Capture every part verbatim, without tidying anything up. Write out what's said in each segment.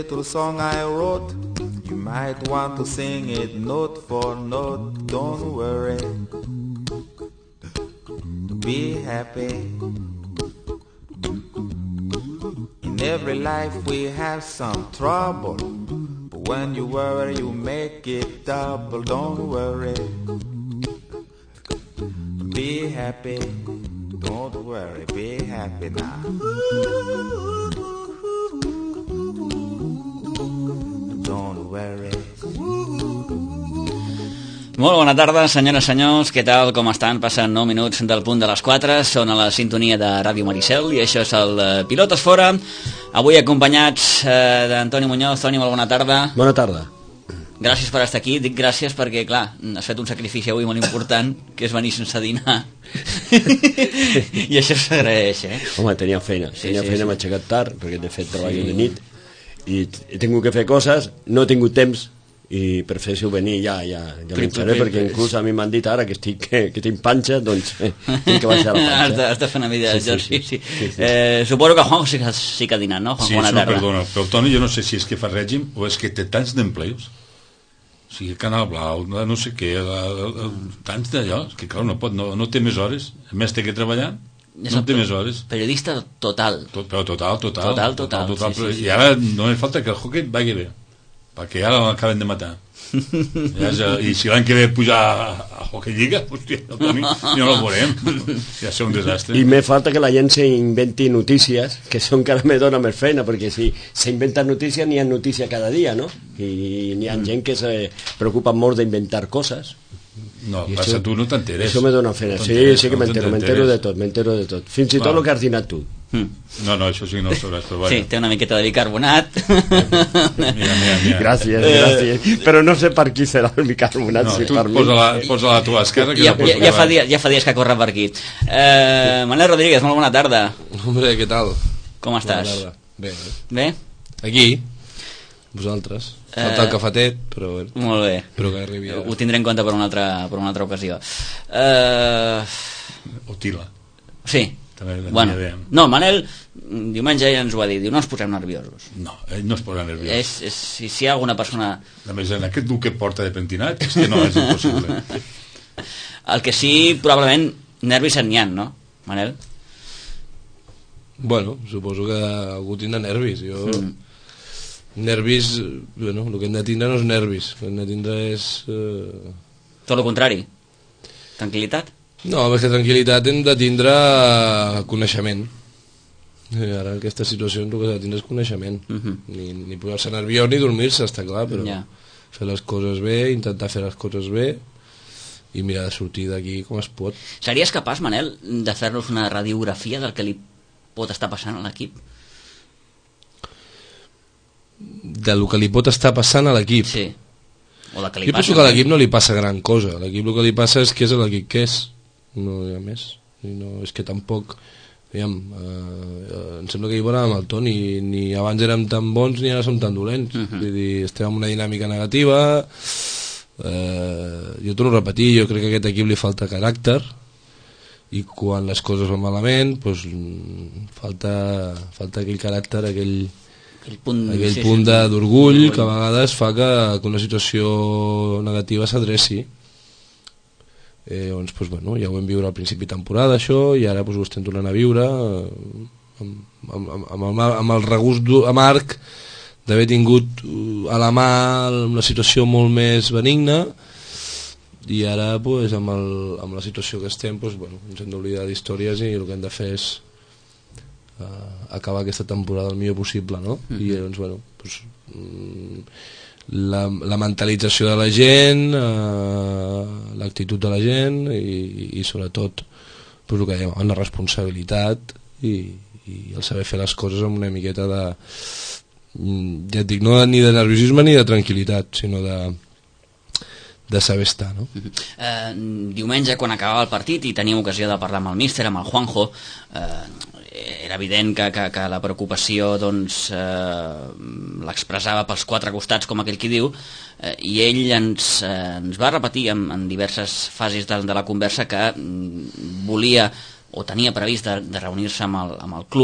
little song I wrote. You might want to sing it note for note. Don't worry, be happy. In every life we have some trouble, but when you worry you make it double. Don't worry, be happy. Don't worry, be happy now. Don't worry. Molt bona tarda, senyores i senyors, què tal, com estan? Passen nou minuts del punt de les quatre, són a la sintonia de Ràdio Maricel i això és el Pilotes Fora, avui acompanyats eh, d'Antoni Muñoz. Toni, molt bona tarda. Bona tarda. Gràcies per estar aquí, dic gràcies perquè, clar, has fet un sacrifici avui molt important, que és venir sense dinar. I això s'agraeix, eh? Home, tenia feina, Sí, tenia sí, feina, sí. m'he aixecat tard, perquè de fet treballo Sí. de nit, i he tingut que fer coses, no he tingut temps, i per fer-ho venir ja, ja, ja Prim, m'ho faré, prim, perquè prim. inclús a mi m'han dit ara que estic, que, que tinc panxa, doncs eh, tinc que baixar la Has de, panxa. has de fer una mica Sí, sí, d'exercici. sí, sí, sí. Eh, suposo que Juanjo sí que, sí que ha dinat, no? Juanjo, Sí, bona això, tarda. perdona, però el Toni jo no sé si és que fa règim o és que té tants d'empleus, o sigui, Canal Blau, no sé què, la- la- tants d'allò, que clar, no pot, no, no té més hores, a més té que treballar, És no el té to- més hores. Periodista total. Tot, però total, total. Total, total, total sí, però, sí, sí. I ara només falta que el hockey vagi bé, perquè ara l'acaben de matar. Ja és, I si l'any que ve pujar a, a Hockey Lliga, hòstia, el Toni, ja no el veurem. Ja serà un desastre. I me falta que la gent s'inventi notícies, que això encara me dona més feina, perquè si s'inventen notícies, n'hi ha notícia cada dia, no? I n'hi ha gent que se preocupa molt d'inventar coses. No, I passa, això- tu no t'enteres. Això me dona feina. No Sí, t'enteres, sí que no m'entero, t'enteres. m'entero de tot, m'entero de tot. Fins i tot Val. el que has dinat tu. Mm. No, no, això sí que no ho sabràs, però Sí, vaja. té una miqueta de bicarbonat. Mira, mira, mira. Gràcies, Eh, gràcies. Però no sé per qui serà el bicarbonat, No, si tu per mi. posa-la posa a tu a l'esquerra, que ja, no poso ja, ja, fa davant. dies, ja fa dies que corre per aquí. Eh, Manel Rodríguez, molt bona tarda. Hombre, què tal? Com estàs? Bona tarda. Bé, Bé? aquí, vosaltres. Falta Eh, el cafetet, però, bé, Molt bé. però que arribi ara. Ho tindré en compte per una altra, per una altra ocasió. Eh, O tila. sí. També la Bueno, idea. no, Manel diumenge ja ens ho va dir, diu, no ens posem nerviosos. No, ell no es posa nerviós. És, és, si, si hi ha alguna persona... A més, en aquest dur que porta de pentinat, és que no, és impossible. El que sí, probablement, nervis en n'hi ha, no, Manel? Bueno, suposo que algú tindrà nervis. Jo... Mm. Nervis, bueno, el que hem de tindre no és nervis. El que hem de tindre és... Eh... Tot el contrari. Tranquil·litat? No, més que tranquil·litat hem de tindre coneixement. I ara en aquesta situació el que s'ha de tindre és coneixement. Mhm. Ni, ni posar-se nerviós ni dormir-se, està clar, però Ja. fer les coses bé, intentar fer les coses bé i mirar de sortir d'aquí com es pot. Series capaç, Manel, de fer-nos una radiografia del que li pot estar passant a l'equip? Del que li pot estar passant a l'equip. Sí. O del que li Jo passa. penso que a l'equip no li passa gran cosa. A l'equip el que li passa és que és l'equip que és. No hi ha més. I no, és que tampoc... Aviam, eh, em sembla que hi veurem amb el Toni, ni, ni abans érem tan bons ni ara som tan dolents. Mhm. Vull dir, estem en una dinàmica negativa. Eh, jo torno a repetir, jo crec que a aquest equip li falta caràcter i quan les coses van malament doncs, mm, falta, falta aquell caràcter, aquell, Aquell punt, aquell sí, punt sí, de- d'orgull d'orgull. que a vegades fa que, que una situació negativa s'adreci. Eh, doncs, doncs, bueno, ja ho vam viure al principi de temporada això i ara doncs, ho estem tornant a viure eh, amb, amb, amb, amb, el, amb el regust du- amarg d'haver tingut eh, a la mà una situació molt més benigna i ara pues, amb, el, amb la situació que estem pues, bueno, ens hem d'oblidar d'històries i el que hem de fer és uh, acabar aquesta temporada el millor possible, no? Mm -hmm. I doncs, bueno, pues, mm, la, la mentalització de la gent, uh, l'actitud de la gent i, i sobretot pues, el que dèiem, la responsabilitat i, i el saber fer les coses amb una miqueta de, mm, ja et dic, no ni de nerviosisme ni de tranquil·litat, sinó de de saber estar, no? Uh -huh. eh, diumenge, quan acabava el partit i teníem ocasió de parlar amb el míster, amb el Juanjo, eh, era evident que, que, que la preocupació doncs, eh, l'expressava pels quatre costats, com aquell qui diu, eh, i ell ens, eh, ens va repetir en, en diverses fases de, de la conversa que mm, volia o tenia previst de, de reunir-se amb, el, amb el club,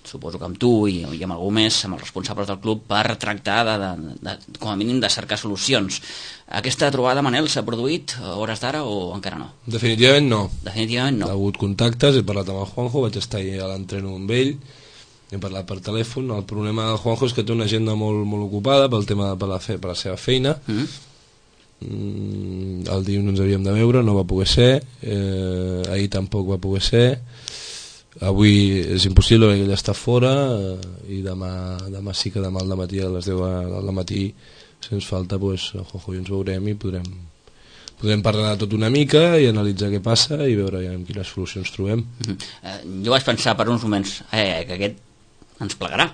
suposo que amb tu i, i amb algú més, amb els responsables del club, per tractar de, de, de, com a mínim de cercar solucions. Aquesta trobada, Manel, s'ha produït a hores d'ara o encara no? Definitivament no. Definitivament no. Ha hagut contactes, he parlat amb el Juanjo, vaig estar ahir a l'entreno amb ell, hem parlat per telèfon. El problema del Juanjo és que té una agenda molt, molt ocupada pel tema, per, la fe, per la seva feina. Mm-hmm. Mm, el dilluns ens havíem de veure, no va poder ser, eh, ahir tampoc va poder ser. Avui és impossible perquè ell està fora, eh, i demà, demà sí que demà al matí a les deu del matí, si ens falta, pues, el Juanjo i ens veurem i podrem, podrem parlar de tot una mica i analitzar què passa i veure ja quines solucions trobem. Mm-hmm. eh, jo vaig pensar per uns moments eh, que aquest ens plegarà.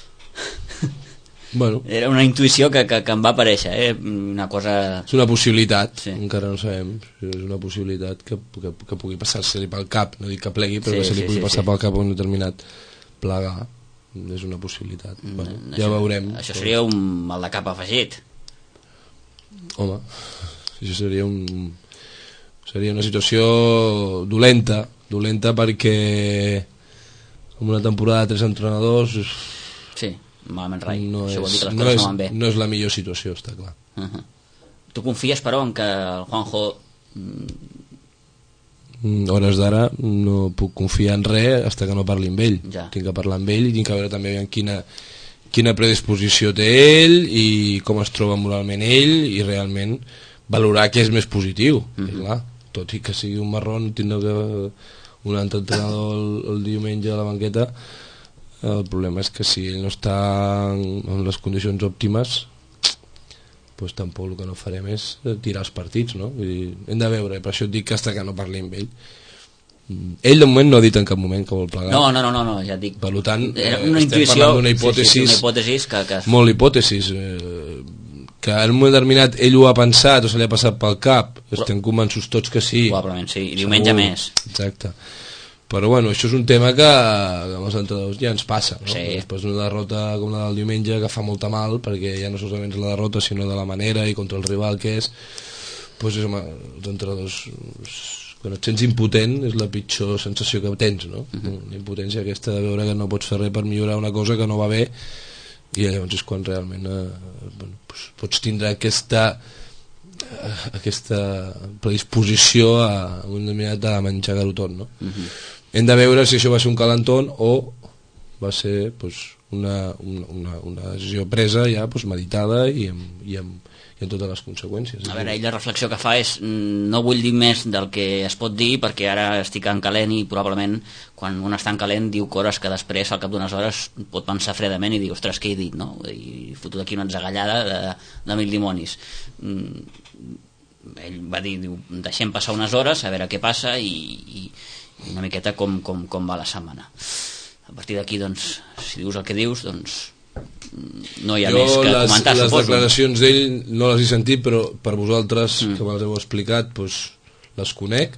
Bueno, era una intuïció que, que, que em va aparèixer, eh? Una cosa... És una possibilitat, sí. Encara no sabem, és una possibilitat que, que, que pugui passar-se-li pel cap, no dic que plegui, però sí, que se li sí, pugui sí, passar sí. pel cap un determinat plegar, és una possibilitat. Mm, bueno, això, ja veurem. Això seria un mal de cap afegit. Home, això seria un... seria una situació dolenta, dolenta perquè en una temporada de tres entrenadors... Sí. Malament rai, no això vol dir que les no coses és, no van bé. No és la millor situació, està clar. Uh-huh. Tu confies, però, en que el Juanjo... Mm, hores d'ara no puc confiar en res fins que no parli amb ell. Ja. Tinc que parlar amb ell i tinc que veure també en quina, quina predisposició té ell i com es troba moralment ell i realment valorar què és més positiu. Uh-huh. I clar, tot i que sigui un marrón, tindrà que un altre entrenador el, el diumenge a la banqueta. El problema és que si ell no està en les condicions òptimes, pues tampoc el que no farem és tirar els partits, no? Vull dir, hem de veure, per això et dic que fins que no parli amb ell. Ell de moment no ha dit en cap moment que vol plegar. No, no, no, no, no ja et dic. Per tant, era una estem intuïció, parlant d'una hipòtesi, sí, sí, una hipòtesis que, que... molt hipòtesis, eh, que en un moment determinat ell ho ha pensat o se li ha passat pel cap, estem convençuts tots que sí. Probablement sí, i diumenge segur, més. Exacte. Però bueno, això és un tema que, que amb els entrenadors ja ens passa, no? Sí. Després d'una derrota com la del diumenge que fa molta mal, perquè ja no solament és la derrota sinó de la manera i contra el rival que és, doncs és, home, els entrenadors, quan et sents impotent és la pitjor sensació que tens, no? Uh-huh. La impotència aquesta de veure que no pots fer res per millorar una cosa que no va bé, i llavors és quan realment eh, bueno, doncs pots tindre aquesta aquesta predisposició a un determinat de menjar-ho tot, no? Uh-huh. Hem de veure si això va ser un calentón o va ser pues, una, una, una decisió presa ja pues, meditada i amb, i, amb, i amb totes les conseqüències. A veure, ell la reflexió que fa és no vull dir més del que es pot dir perquè ara estic en calent i probablement quan un està en calent diu coses que després al cap d'unes hores pot pensar fredament i dir, ostres, què he dit, no? I fotut aquí una enzagallada de, de mil dimonis. Ell va dir, diu, deixem passar unes hores a veure què passa i, i una miqueta com, com, com va la setmana. A partir d'aquí, doncs, si dius el que dius, doncs no hi ha jo més que les, comentar, les suposo. Les declaracions d'ell no les he sentit, però per vosaltres, mm. que me les heu explicat, doncs, les conec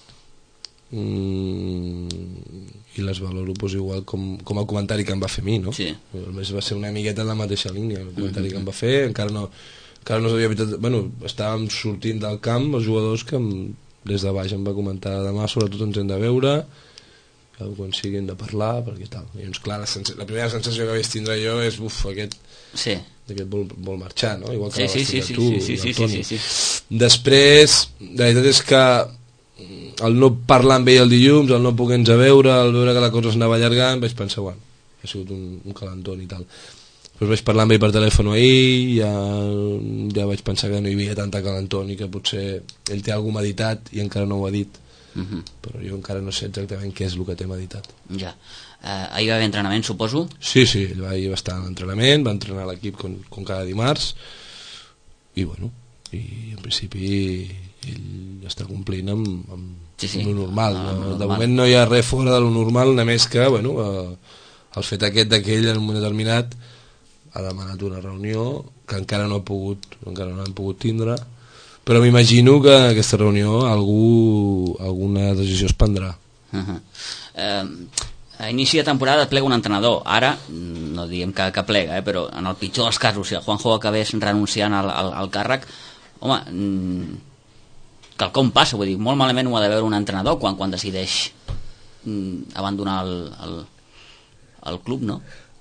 mm, i les valoro doncs, igual com, com el comentari que em va fer a mi, no? Sí. A més va ser una miqueta en la mateixa línia, el comentari mm-hmm. que em va fer, encara no, encara no s'havia evitat, bueno, estàvem sortint del camp els jugadors que em, des de baix em va comentar demà sobretot ens hem de veure quan siguin de parlar perquè tal, i doncs clar la, la primera sensació que vaig tindre jo és uf, aquest, sí. aquest vol, vol marxar, no? Igual que sí, sí, sí, tu, sí, sí, sí, sí, sí, sí. Després la veritat és que el no parlar amb ell el dilluns, el no poder-nos a veure, el veure que la cosa s'anava allargant, vaig pensar, bueno, ha sigut un, un calentón i tal. Després vaig parlar amb ell per telèfon ahir, ja, ja vaig pensar que no hi havia tanta calentón i que potser ell té alguna meditat i encara no ho ha dit, uh-huh. però jo encara no sé exactament què és el que té meditat. Ja. Uh, ahir va haver entrenament, suposo? Sí, sí, ell va, ahir va estar en l'entrenament, va entrenar l'equip com, com cada dimarts i bueno, i en principi ell està complint amb, amb sí, sí. lo normal, no, no, de normal. Moment no hi ha res fora de lo normal, només que bueno, uh, el fet aquest d'aquell en un moment determinat ha demanat una reunió que encara no ha pogut, encara no han pogut tindre, però m'imagino que en aquesta reunió algú, alguna decisió es prendrà. Uh-huh. Eh, a inici de temporada plega un entrenador, ara no diem que, que plega, eh, però en el pitjor dels casos, si el Juanjo acabés renunciant al, al, al càrrec, home, mm, quelcom passa, vull dir, molt malament ho ha de veure un entrenador quan, quan decideix mm, abandonar el, el al club, no?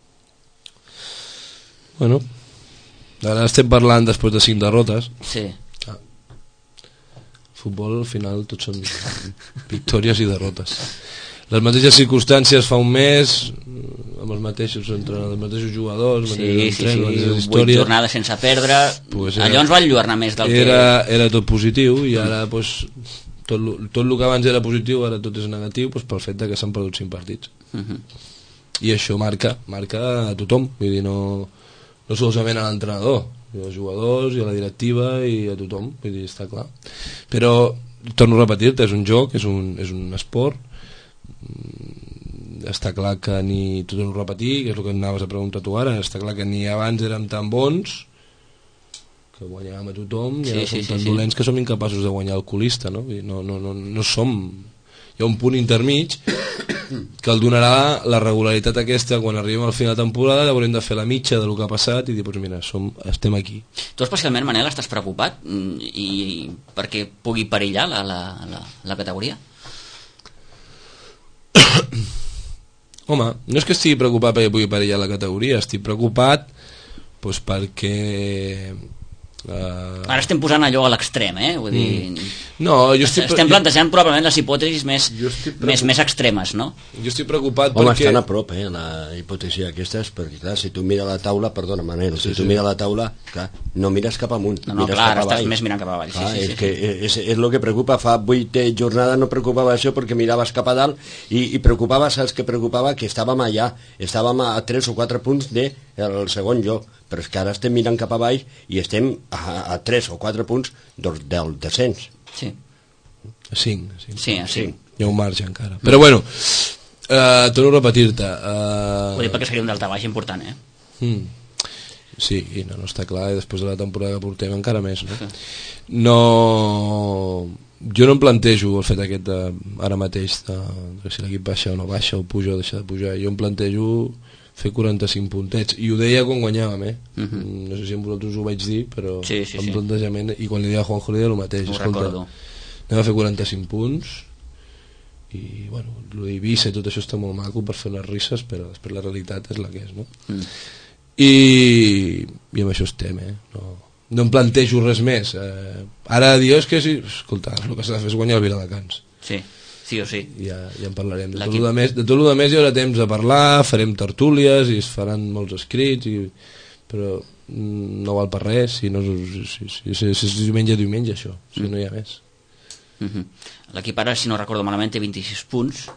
Bueno, ara estem parlant després de cinc derrotes. Sí. Ah. Futbol, al final, tots són victòries i derrotes. Les mateixes circumstàncies fa un mes, amb els mateixos entrenadors, els mateixos jugadors, sí, mateixos sí, entrenos, sí, mateixes vuit jornades sense perdre, pues era, allò ens va enlluernar més del era, que... Era tot positiu, i ara pues, tot, tot el que abans era positiu ara tot és negatiu, pues, pel fet de que s'han perdut cinc partits. Uh -huh. I això marca, marca a tothom, vull dir, no, no solament a l'entrenador, als jugadors i a la directiva i a tothom, vull dir, està clar. Però, torno a repetir-te, és un joc, és un, és un esport, està clar que ni, tot ho repetir, que és el que anaves a preguntar tu ara, està clar que ni abans érem tan bons que guanyàvem a tothom, i ara sí, som sí, tan sí, dolents sí. que som incapaços de guanyar el colista, no? No, no, no, no som, hi ha un punt intermig que el donarà la regularitat aquesta quan arribem al final de temporada, haurem de fer la mitja del que ha passat i dir, doncs mira, som, estem aquí. Tu especialment, Manel, estàs preocupat i perquè pugui perillar la, la, la, la categoria? Home, no és que estigui preocupat perquè pugui perillar la categoria, estic preocupat doncs perquè Uh... ara estem posant allò a l'extrem, eh? Vull dir, mm. no, jo estic... estem plantejant probablement les hipòtesis més, preocup... més, més extremes, no? Jo estic preocupat Home, perquè... estan a prop, eh, la hipòtesi aquestes, perquè clar, si tu mires la taula, perdona Manel, si sí, tu sí. mires la taula, clar, no mires cap amunt, no, no, mires clar, cap estàs avall. més mirant cap avall, clar, sí, sí, és, sí, que sí. És, és el que preocupa, fa vuit jornades no preocupava això perquè miraves cap a dalt i, i preocupava, saps què preocupava? Que estàvem allà, estàvem a tres o quatre punts del de segon lloc, però és que ara estem mirant cap avall i estem a, a tres o quatre punts del, del descens. Sí. A cinc. cinc. Sí, a cinc. Hi ha un marge encara. Però bueno, uh, torno a repetir-te. Uh... Ho dic perquè seria un delta-baix important, eh? Mm. Sí, i no, no està clar, i després de la temporada que portem encara més, no? Sí. No... Jo no em plantejo el fet aquest de, ara mateix de, de si l'equip baixa o no baixa, o puja o deixa de pujar. Jo em plantejo fer quaranta-cinc puntets, i ho deia quan guanyàvem, eh? Uh -huh. No sé si amb vosaltres ho vaig dir, però sí, sí, amb sí. plantejament, i quan li deia a Juanjo li deia el mateix. Ho Escolta, recordo. anem a fer quaranta-cinc punts, i bueno, el d'Eivissa i tot això està molt maco per fer unes risses, però després la realitat és la que és, no? Mm. I, i amb això estem, eh? No, no em plantejo res més. Eh, ara dir, és que sí, escolta, el que s'ha de fer és guanyar el Viladecans. Sí. Sí o sí. Ja, ja en parlarem. De tot, de més, de tot el de més hi haurà temps de parlar, farem tertúlies i es faran molts escrits, i, però no val per res, si, no, si, si, si, si, si és diumenge, diumenge, això, si mm. no hi ha més. Mm -hmm. L'equip ara, si no recordo malament, té vint-i-sis punts,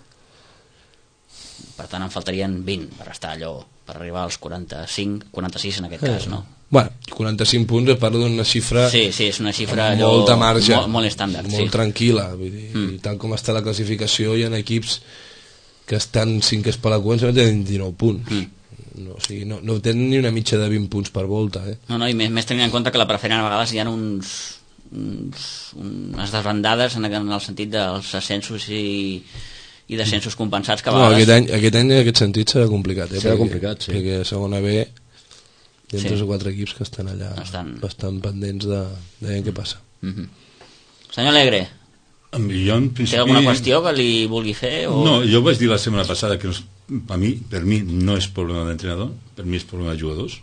per tant en faltarien vint per estar allò, per arribar als quaranta-cinc, quaranta-sis en aquest eh. cas, no? Bueno, quaranta-cinc punts, parlo d'una xifra... Sí, sí, és una xifra amb molta allò, marge, molt, molt estàndard. Molt sí. tranquil·la, vull dir, mm. i tal com està la classificació, hi ha equips que estan cinquers per la cua, em sembla que tenen dinou punts. Mm. No, o sigui, no, no tenen ni una mitja de vint punts per volta, eh? No, no, i més, més tenint en compte que la preferent a vegades hi ha uns, uns, unes desbandades en, en el sentit dels ascensos i... i descensos compensats que a vegades... No, aquest any, aquest any en aquest sentit serà complicat, eh? Serà perquè, complicat, sí. Perquè a segona B hi ha sí. tres o quatre equips que estan allà estan... bastant pendents de, de què passa. Mm -hmm. Senyor Alegre, jo, en principi... té alguna qüestió que li vulgui fer? O... No, jo vaig dir la setmana passada que no és, a mi, per mi no és problema d'entrenador, per mi és problema de jugadors.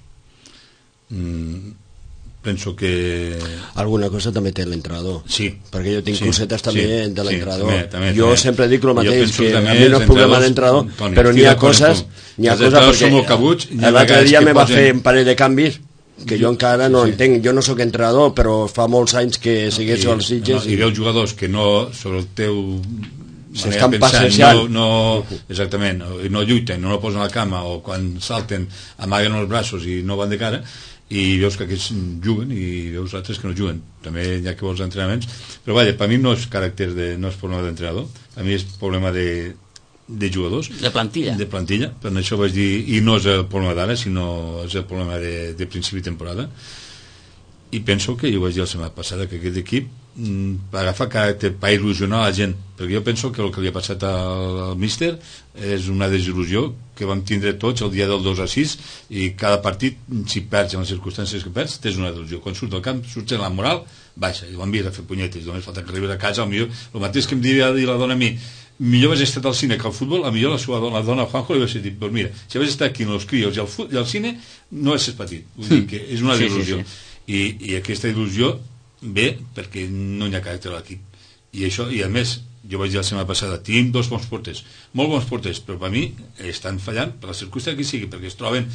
Mm, penso que... Alguna cosa també té l'entrenador. Sí. Perquè jo tinc sí, cosetes també sí, de l'entrenador. Sí, també, també, jo també. sempre dic el mateix, que, que també a mi no és problema d'entrenador, però n'hi ha coses... N'hi ha coses perquè l'altre dia me va fer un parell de canvis que jo encara no sí. entenc. Jo no sóc entrenador, però fa molts anys que segueixo els Sitges. No, I veus jugadors que no, sobre el teu... s'estan passejant. No, no, exactament, no lluiten, no no posen a la cama, o quan salten amaguen els braços i no van de cara, i veus que aquests juguen i veus altres que no juguen. També hi ha que vols entrenaments, però vaja, per mi no és caràcter de, no és problema d'entrenador, a mi és problema de, de jugadors, de plantilla, de plantilla, per això vaig dir, i no és el problema d'ara, sinó és el problema de, de principi de temporada. I penso que, jo vaig dir la setmana passada, que aquest equip mm, agafa caràcter per il·lusionar la gent, perquè jo penso que el que li ha passat al, al míster és una desil·lusió que vam tindre tots el dia del dos a sis, i cada partit, si perds en les circumstàncies que perds, tens una desil·lusió. Quan surts del camp, surts en la moral baixa, i ho han vist a fer punyetes, només falta que arribi a casa, el, millor, el mateix que em devia dir la dona a mi, millor hagués estat al cine que al futbol, a millor la seva dona, la dona Juanjo li hagués dit, pues mira, si hagués estat aquí en els crios i al, i al cine, no hagués patit. Vull dir que és una il·lusió. Sí, sí, sí. I, I aquesta il·lusió ve perquè no hi ha caràcter a l'equip. I això, i a més, jo vaig dir la setmana passada, tenim dos bons porters, molt bons porters, però per mi estan fallant per la circumstància que sigui, perquè es troben,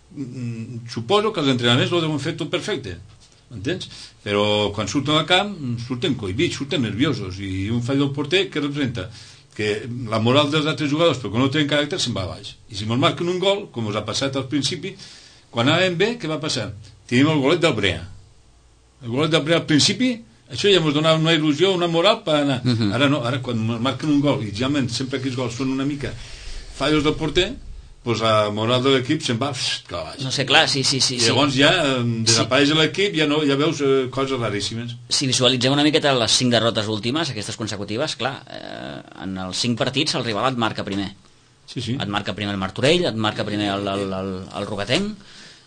mm, suposo que els entrenaments ho deuen fer tot perfecte, entens? Però quan surten al camp surten cohibits, surten nerviosos, i un fall del porter que representa que la moral dels altres jugadors, però quan no tenen caràcter, se'n va a baix. I si ens marquen un gol, com us ha passat al principi, quan anàvem bé, què va passar? Tenim el golet del Brea. El golet del Brea al principi, això ja ens donava una il·lusió, una moral per anar. Uh-huh. Ara no, ara quan ens marquen un gol, i generalment sempre aquells gols són una mica fallos del porter, doncs la moral de l'equip se'n va cap a baix. No sé, clar, sí, sí, sí. I llavors ja desapareix sí. l'equip, ja, no, ja veus eh, coses raríssimes. Si visualitzeu una miqueta les cinc derrotes últimes, aquestes consecutives, clar, eh, en els cinc partits el rival et marca primer. Sí, sí. Et marca primer el Martorell, et marca primer el, el, el, el Roquetenc,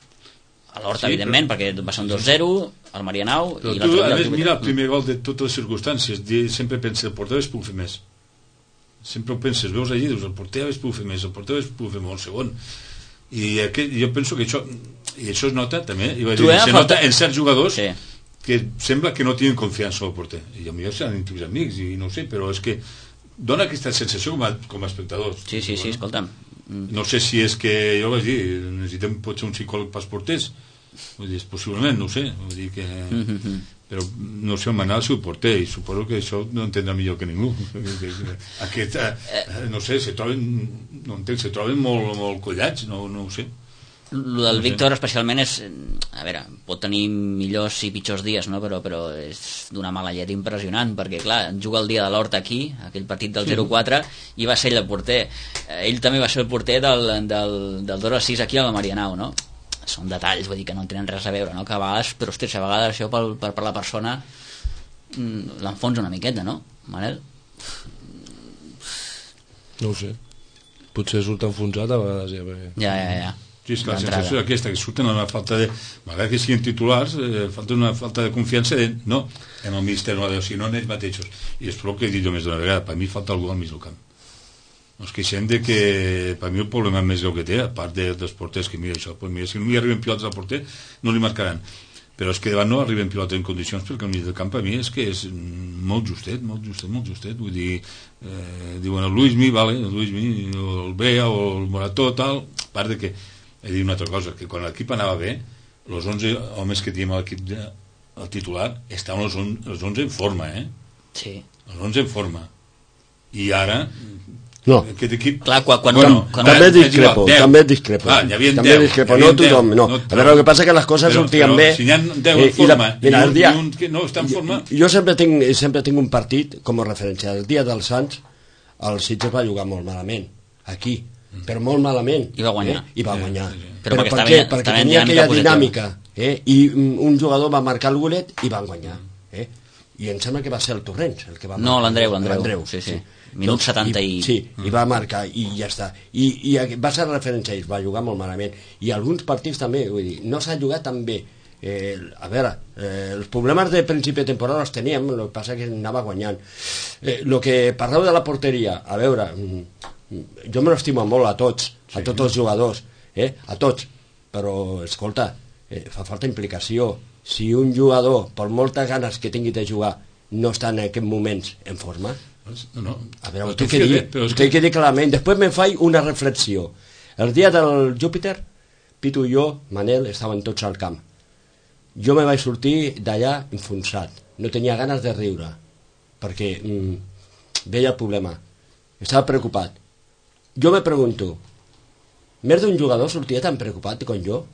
a l'Horta, sí, evidentment, però... perquè va ser un dos zero, el Marianao... Però i tu, a més, mira el primer gol de totes les circumstàncies, sempre pensa el porter es puc fer més. Sempre ho penses, veus allí, dius, el porter es puc fer més, el porter es puc fer molt segon. I aquest, jo penso que això, i això es nota també, i dir, se nota en certs jugadors sí. que sembla que no tenen confiança en el porter. I a mi seran íntims amics, i no sé, però és que dona aquesta sensació com a, com a espectadors. Sí, sí, sí, escolta'm. No sé si és que, jo vaig dir, necessitem potser un psicòleg pels porters, vull dir, possiblement, no ho sé, vull dir que... Mm-hmm. Però no sé on manar el seu porter, i suposo que això no entendrà millor que ningú. Aquest, eh, no sé, se troben, no entenc, se troben molt, molt collats, no, no ho sé. El del no Víctor sé. Especialment és, a veure, pot tenir millors i pitjors dies, no? però, però és d'una mala llet impressionant, perquè clar, juga el dia de l'Horta aquí, aquell partit del zero quatre, i va ser ell el porter. Ell també va ser el porter del, del, del dos a sis aquí al Marianao, no? Són detalls, vull dir que no tenen res a veure, no? Que a vegades, però ostres, a vegades això per, per, per la persona l'enfonsa una miqueta, no, Manel? No ho sé, potser surt enfonsat a vegades ja, perquè... ja, ja, ja. Sí, és que la sensació és aquesta, que surten amb la falta de, malgrat que siguin titulars, eh, falta una falta de confiança de, no, en el míster, no, sinó en ells mateixos, i és prou que he dit jo més d'una vegada, per mi falta algú al mig del camp. Ens queixem de que per mi el problema més greu que té, a part de, dels porters, que mira això, pues mira, si no hi arriben pilotes al porter no li marcaran, però és que davant no arriben pilotes en condicions, perquè el mig del camp per mi és que és molt justet, molt justet, molt justet, vull dir, eh, diuen el Luismi, vale, el Luismi, el Brea o el Morató, tal, a part de que he dit una altra cosa, que quan l'equip anava bé, els onze homes que teníem a l'equip de, el titular, estaven els, on, els onze en forma, eh? Sí. Els onze en forma. I ara... No. Aquest equip... Clar, quan, quan bueno, quan també discrepo, també discrepo. Ah, també discrepo, no tothom, no. A veure, el que passa és que les coses però, sortien però, bé. Si n'hi ha deu en forma i, mira, un, dia, i un que no està en forma... Jo, jo sempre, tinc, sempre tinc un partit com a referència. El dia dels Sants, el Sitges va jugar molt malament, aquí, però molt malament. I va guanyar. Eh? I va guanyar. Sí, sí. Però, però perquè, per què? Perquè tenia aquella dinàmica. Eh? I un jugador va marcar el golet i van guanyar. Eh? I em sembla que va ser el Torrents el que va marcar. No, l'Andreu, l'Andreu. Sí, sí. Minut setanta i... Sí, i va marcar i ja està. I, i va ser referència a ells, va jugar molt malament. I alguns partits també, vull dir, no s'ha jugat tan bé. Eh, a veure, eh, els problemes de principi de temporada els teníem, el que passa que anava guanyant. Eh, el que parleu de la porteria, a veure, jo me l'estimo molt a tots, a tots els jugadors, eh, a tots, però, escolta, eh, fa falta implicació. Si un jugador, per moltes ganes que tingui de jugar, no està en aquests moments en forma, no, no. A veure, ho tinc que dir, ho tinc que dir clarament. Després me'n faig una reflexió. El dia del Júpiter, Pitu i jo, Manel, estàvem tots al camp. Jo me vaig sortir d'allà enfonsat. No tenia ganes de riure, perquè mm, veia el problema. Estava preocupat. Jo me pregunto, més d'un jugador sortia tan preocupat com jo?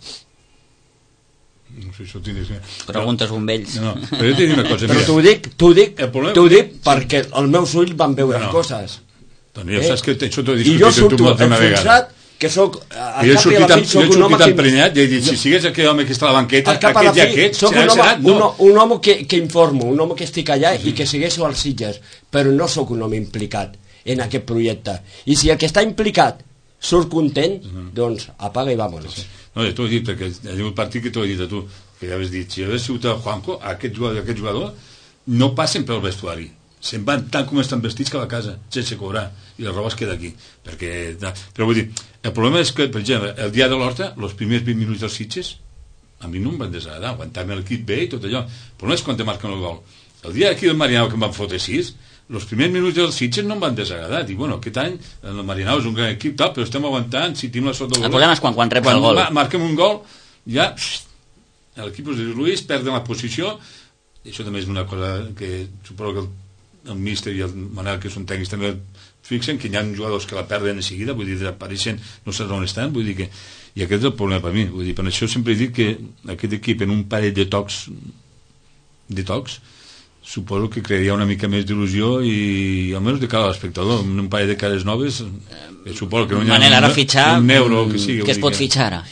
No sé, això tindries... Preguntes bomvells. No, no, però jo t'he dit una cosa. Però t'ho dic, t'ho dic, problema... t'ho dic perquè els meus ulls van veure no, no. coses. Doncs ja eh? saps que això t'ho he discutit. I jo surto enfonsat, que soc... A jo he sortit emprenyat i he dit, si sigués aquell home que està a la banqueta, aquest i aquest... Soc un home, un, un home que, que informo, un home que estic allà i que segueixo als Sitges, però no sóc un home implicat en aquest projecte. I si el que està implicat surt content, doncs apaga i vámonos. No, t'ho he dit, perquè el partit que t'ho he dit a tu, que ja havies dit, si hagués sigut el Juanjo, aquest jugador, aquest jugador no passen pel vestuari. se'n van tant com estan vestits que a la casa, sense cobrar, i la roba es queda aquí. Perquè, però vull dir, el problema és que, per exemple, el dia de l'Horta, els primers vint minuts dels Sitges, a mi no em van desagradar, aguantar-me l'equip bé i tot allò. El problema és quan te marquen el gol. El dia aquí del Marianao que em van fotre sis, els primers minuts dels Sitges no em van desagradar. Dic, bueno, aquest any el Marianao és un gran equip, tal, però estem aguantant, si tenim la sort del gol. El problema és quan, quan reps quan el gol. Ma marquem un gol, ja l'equip de Luis perden la posició. I això també és una cosa que suposo que el el míster i el Manel, que són tècnics, també fixen que hi ha jugadors que la perden de seguida, vull dir, desapareixen, no saps on estan, vull dir que, i aquest és el problema per mi, vull dir, per això sempre he dit que aquest equip en un parell de tocs de tocs suposo que crearia una mica més d'il·lusió i almenys de cara a l'espectador, un parell de cares noves, eh, suposo que no hi ha Manel, ara un, fitxar, un euro que sigui, què es pot que... fitxar ara?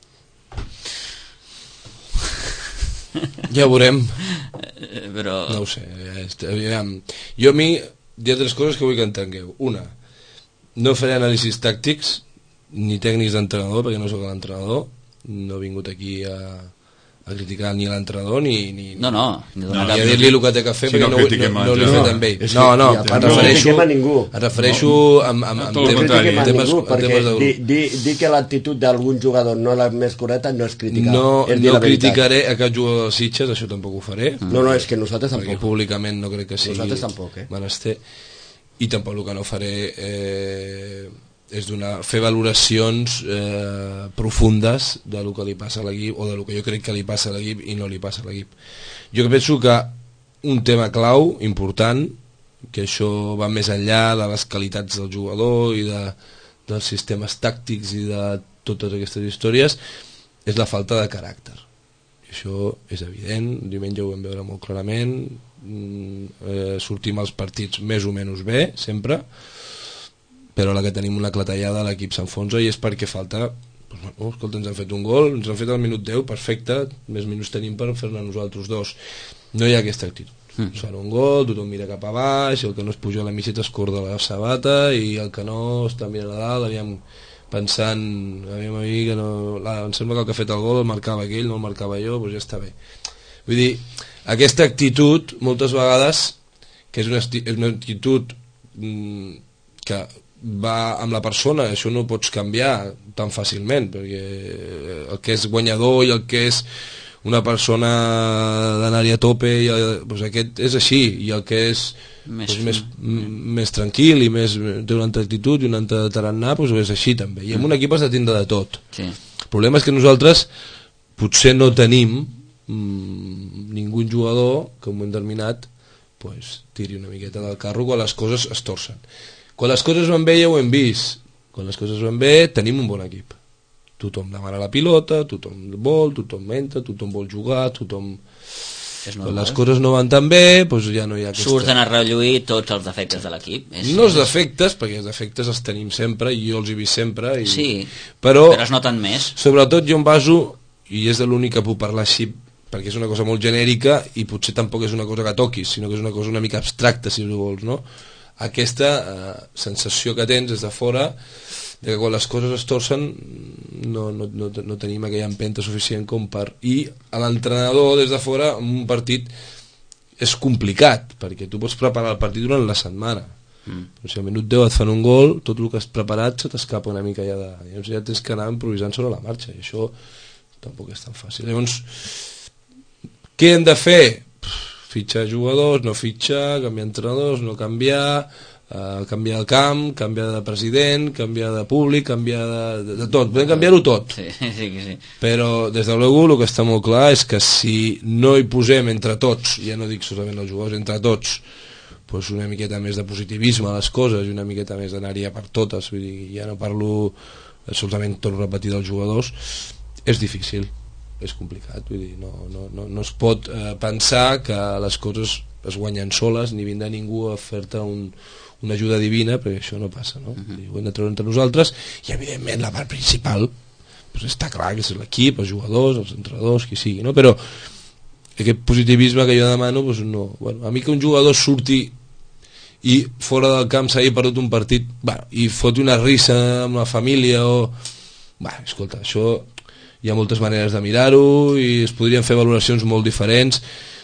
Ja ho veurem. Però... No ho sé. Aviam. Jo a mi hi ha tres coses que vull que entengueu. Una, no faré anàlisis tàctics ni tècnics d'entrenador, perquè no sóc l'entrenador, no he vingut aquí a, a criticar ni l'entrenador ni, ni, no, no, ni, no, ni a dir-li el que té que fer, si perquè no, no, no, no l'he fet amb ell. No, no, no, no, em refereixo, a ningú. em refereixo amb, amb, amb, no temes, critiquem a temes, ningú, perquè temes de dir di, di que l'actitud d'algun jugador no és la més correcta no és criticar, no, és dir no la veritat. Criticaré a cap jugador dels Sitges, això tampoc ho faré. No, no, és que nosaltres perquè tampoc. públicament no crec que sigui nosaltres tampoc, eh? menester. I tampoc el que no faré eh, és donar, fer valoracions eh, profundes de lo que li passa a l'equip o de lo que jo crec que li passa a l'equip i no li passa a l'equip. Jo penso que un tema clau, important, que això va més enllà de les qualitats del jugador i de, dels sistemes tàctics i de totes aquestes històries, és la falta de caràcter. I això és evident, diumenge ho vam veure molt clarament, eh, sortim als partits més o menys bé, sempre, però la que tenim una clatellada l'equip s'enfonsa i és perquè falta pues, bueno, escolta, ens han fet un gol, ens han fet al minut deu, perfecte, més minuts tenim per fer-ne nosaltres dos. No hi ha aquesta actitud. Mm. Es fan un gol, tothom mira cap a baix, el que no es puja a la mitjeta es corda la sabata i el que no està mirant a dalt, aviam pensant, aviam a mi que no, la, em sembla que el que ha fet el gol el marcava aquell, no el marcava jo, doncs ja està bé. Vull dir, aquesta actitud moltes vegades que és una, és una actitud mm, que va amb la persona, això no ho pots canviar tan fàcilment, perquè el que és guanyador i el que és una persona d'anar-hi a tope i el, doncs aquest és així, i el que és més, doncs, més, més tranquil i més, té una altra actitud i una altra tarannà, doncs és així també, i en un equip has de tindre de tot. Sí. El problema és que nosaltres potser no tenim mmm, ningú jugador que en un moment determinat pues, tiri una miqueta del carro quan les coses es torcen. Quan les coses van bé ja ho hem vist, quan les coses van bé tenim un bon equip, tothom demana la pilota, tothom vol, tothom entra, tothom vol jugar, tothom... Quan les coses no van tan bé doncs ja no hi ha aquesta... Surten a relluir tots els defectes de l'equip. No els defectes, perquè els defectes els tenim sempre i jo els he vist sempre i... Sí, però, però es noten més. Sobretot jo em baso, i és de l'únic que puc parlar així perquè és una cosa molt genèrica i potser tampoc és una cosa que toquis, sinó que és una cosa una mica abstracta, si vols, no? Aquesta eh, sensació que tens des de fora de que quan les coses es torcen no, no, no, no tenim aquella empenta suficient com per... I a l'entrenador des de fora en un partit és complicat, perquè tu pots preparar el partit durant la setmana. Mm. Però si al minut deu et fan un gol, tot el que has preparat se t'escapa una mica ja de... Llavors ja tens que anar improvisant sobre la marxa, i això tampoc és tan fàcil. Llavors, què hem de fer? Fitxar jugadors, no fitxar, canviar entrenadors, no canviar, eh, canviar el camp, canviar de president, canviar de públic, canviar de, de, de tot, podem canviar-ho tot. Sí, sí, sí. Però des de luego el que està molt clar és que si no hi posem entre tots, ja no dic solament els jugadors, entre tots, pues una miqueta més de positivisme a les coses i una miqueta més d'anar-hi a per totes, vull dir, ja no parlo solament, torno a repetir, dels jugadors, és difícil. És complicat, vull dir, no, no, no, no es pot eh, pensar que les coses es guanyen soles, ni vindrà ningú a fer-te un, una ajuda divina, perquè això no passa, no? Uh-huh. Ho hem de treure entre nosaltres, i evidentment la part principal pues està clar que és l'equip, els jugadors, els entrenadors, qui sigui, no? Però aquest positivisme que jo demano, pues no. Bueno, a mi que un jugador surti i fora del camp s'hagi perdut un partit, bueno, i foti una risa amb la família o... Bueno, escolta, això... Hi ha moltes maneres de mirar-ho i es podrien fer valoracions molt diferents.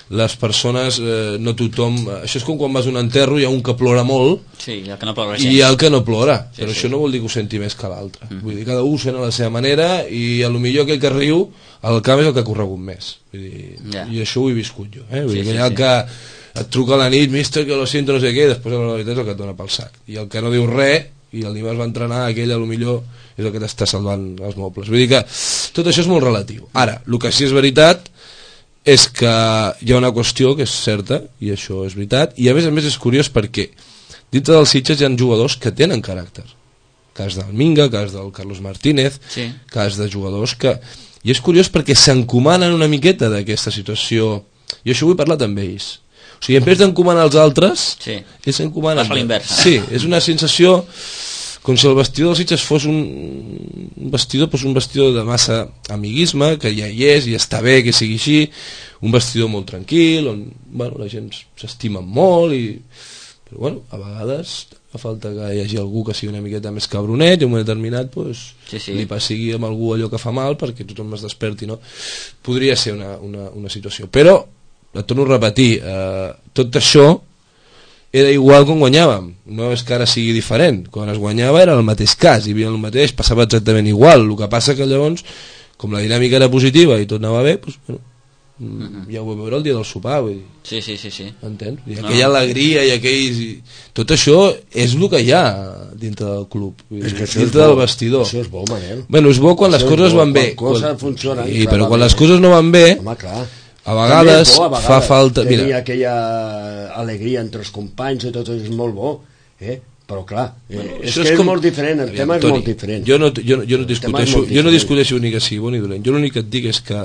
les persones, eh, no tothom, això és com quan vas a un enterro, hi ha un que plora molt, sí, i el que no plora i el que no plora, sí, però sí. això no vol dir que ho senti més que l'altre, mm. vull dir, cada un sent a la seva manera, i a lo millor aquell que riu al camp és el que ha corregut més, vull dir, yeah. i això ho he viscut jo, eh? Vull sí, dir, que hi ha sí, el que et truca a la nit, mister, que lo siento, no sé què, i després la veritat és el que et dona pel sac, i el que no diu res, i el dimarts va entrenar, aquell a lo millor és el que t'està salvant els mobles, vull dir que tot això és molt relatiu. Ara, el que sí és veritat és que hi ha una qüestió que és certa, i això és veritat, i a més a més és curiós perquè dintre dels Sitges hi ha jugadors que tenen caràcter, cas del Minga, cas del Carlos Martínez, sí. cas de jugadors que... I és curiós perquè s'encomanen una miqueta d'aquesta situació, i això ho he parlat amb ells. O sigui, en vez d'encomanar els altres, sí. ells s'encomanen... Vas a l'inversa. Sí, és una sensació com si el vestidor dels Sitges fos un, un vestidor, doncs un vestidor de massa amiguisme, que ja hi és, i està bé que sigui així, un vestidor molt tranquil, on bueno, la gent s'estima molt, i... però bueno, a vegades fa falta que hi hagi algú que sigui una miqueta més cabronet, i en un moment determinat pues, sí, sí. li passi amb algú allò que fa mal perquè tothom es desperti, no? Podria ser una, una, una situació, però et torno a repetir, eh, tot això era igual quan guanyàvem, no és que ara sigui diferent, quan es guanyava era el mateix cas, hi havia el mateix, passava exactament igual, el que passa que llavors, com la dinàmica era positiva i tot anava bé, doncs, bueno, mm-hmm. ja ho vam veure el dia del sopar, vull dir. Sí, sí, sí, sí. Entens? I aquella no. alegria i aquells... I... Tot això és el que hi ha dintre del club, vull dir, és que dintre del vestidor. Això és bo, Manel. Bueno, és bo quan això les coses bo, van bé. Quan coses funcionen. I, però quan les coses no van bé... Home, clar. A vegades, bo, a vegades fa falta... Tenir mira, aquella alegria entre els companys i tot és molt bo, eh? Però clar, eh, bueno, és que és, és com... molt diferent, el Aviam, tema és Toni, molt diferent. Jo no, jo, jo no discuteixo, jo no discuteixo ni que sigui bon ni dolent, jo l'únic que et dic és que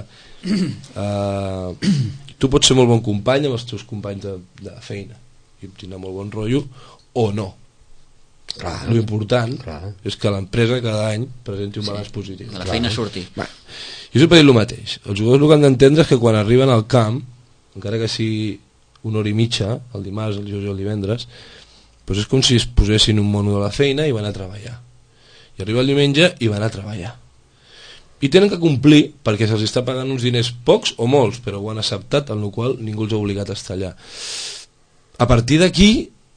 uh, tu pots ser molt bon company amb els teus companys de, de feina i tindrà molt bon rotllo o no. Clar, l'important clar. És que l'empresa cada any presenti un balanç sí, positiu. De la clar. Feina surti. Va. Jo sempre he dit el mateix, els jugadors el que han d'entendre és que quan arriben al camp, encara que sigui una hora i mitja, el dimarts, el dijous i el divendres, doncs és com si es posessin un mono de la feina i van a treballar. I arriba el diumenge i van a treballar. I tenen que complir, perquè se'ls està pagant uns diners pocs o molts, però ho han acceptat, en el qual ningú els ha obligat a estar allà. A partir d'aquí,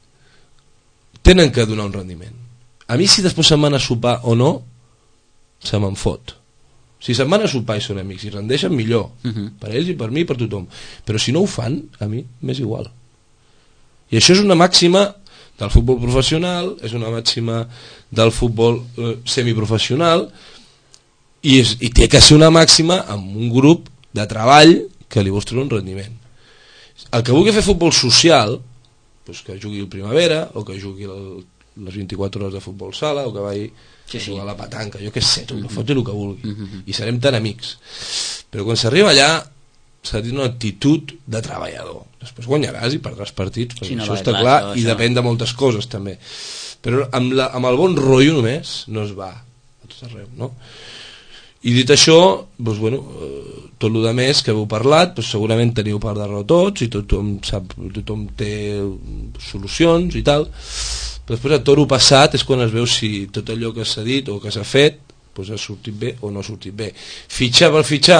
tenen que donar un rendiment. A mi si després se'n van a sopar o no, se me'n fot. Si se'n van a sopar i són amics i rendeixen, millor, uh-huh. per ells i per mi i per tothom, però si no ho fan, a mi m'és igual. I això és una màxima del futbol professional, és una màxima del futbol eh, semiprofessional, i, és, i té que ser una màxima amb un grup de treball que li vols treure un rendiment. El que vulgui fer futbol social, doncs que jugui el Primavera o que jugui el, les vint-i-quatre hores de futbol sala o que vagi sí, sí. a la petanca, jo què sé, tu no fots el que vulgui, mm-hmm. i serem tan amics, però quan s'arriba allà s'ha de tenir una actitud de treballador, després guanyaràs i perdràs partits, sí, no, això està clar, clar i això. Depèn de moltes coses també, però amb, la, amb el bon rotllo només no es va a tot arreu, no? I dit això, doncs, bueno, tot el que més que heu parlat, doncs, segurament teniu part de raó tots i tothom, sap, tothom té solucions i tal, però després el toro passat és quan es veu si tot allò que s'ha dit o que s'ha fet doncs ha sortit bé o no ha sortit bé. Fitxar per fitxar?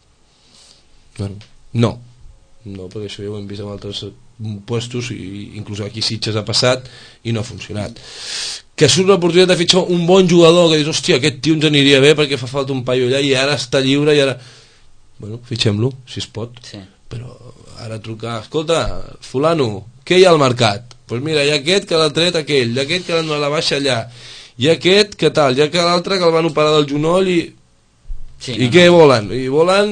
Bueno, no no, perquè això ja ho hem vist en altres puestos i inclús aquí Sitges ha passat i no ha funcionat. Que surt l'oportunitat de fitxar un bon jugador que dius, hòstia, aquest tio ens aniria bé perquè fa falta un paio allà i ara està lliure i ara... Bueno, fitxem-lo, si es pot, sí. Però ara trucar, escolta, fulano, què hi ha al mercat? Doncs pues mira, hi ha aquest que l'ha tret aquell, hi ha aquest que l'ha donat la baixa allà, hi ha aquest que tal, hi ha que l'altre que el van operar del genoll i... Sí, I no, què no. volen? I volen...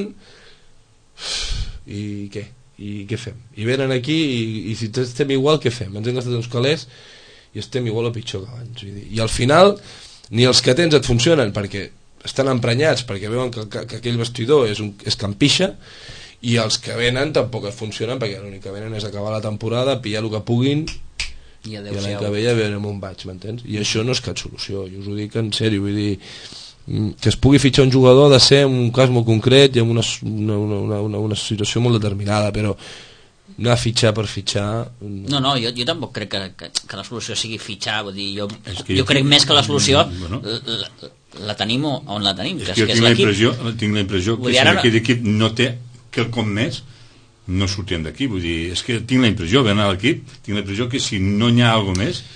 I què? I què fem? I venen aquí i, i si estem igual, què fem? Ens hem gastat uns calés i estem igual o pitjor que abans. I al final, ni els que tens et funcionen perquè estan emprenyats, perquè veuen que, que, que aquell vestidor és, un, és campixa, i els que venen tampoc es funcionen perquè l'únic que venen és acabar la temporada, pillar el que puguin i, i l'any que ve ja veurem on vaig, m'entens? I això no és cap solució, jo us ho dic en sèrio, vull dir que es pugui fitxar un jugador ha de ser en un cas molt concret i en una, una, una, una, una situació molt determinada, però anar a fitxar per fitxar no, no, no jo, jo tampoc crec que, que, que la solució sigui fitxar, vull dir, jo, jo, jo crec més que la solució bueno. la, la tenim on la tenim, és que, que jo tinc, la impressió, tinc la impressió que si ara... aquest equip no té quelcom més no sortien d'aquí, vull dir, és que tinc la impressió, venint a l'equip, tinc la impressió que si no n'hi ha alguna més,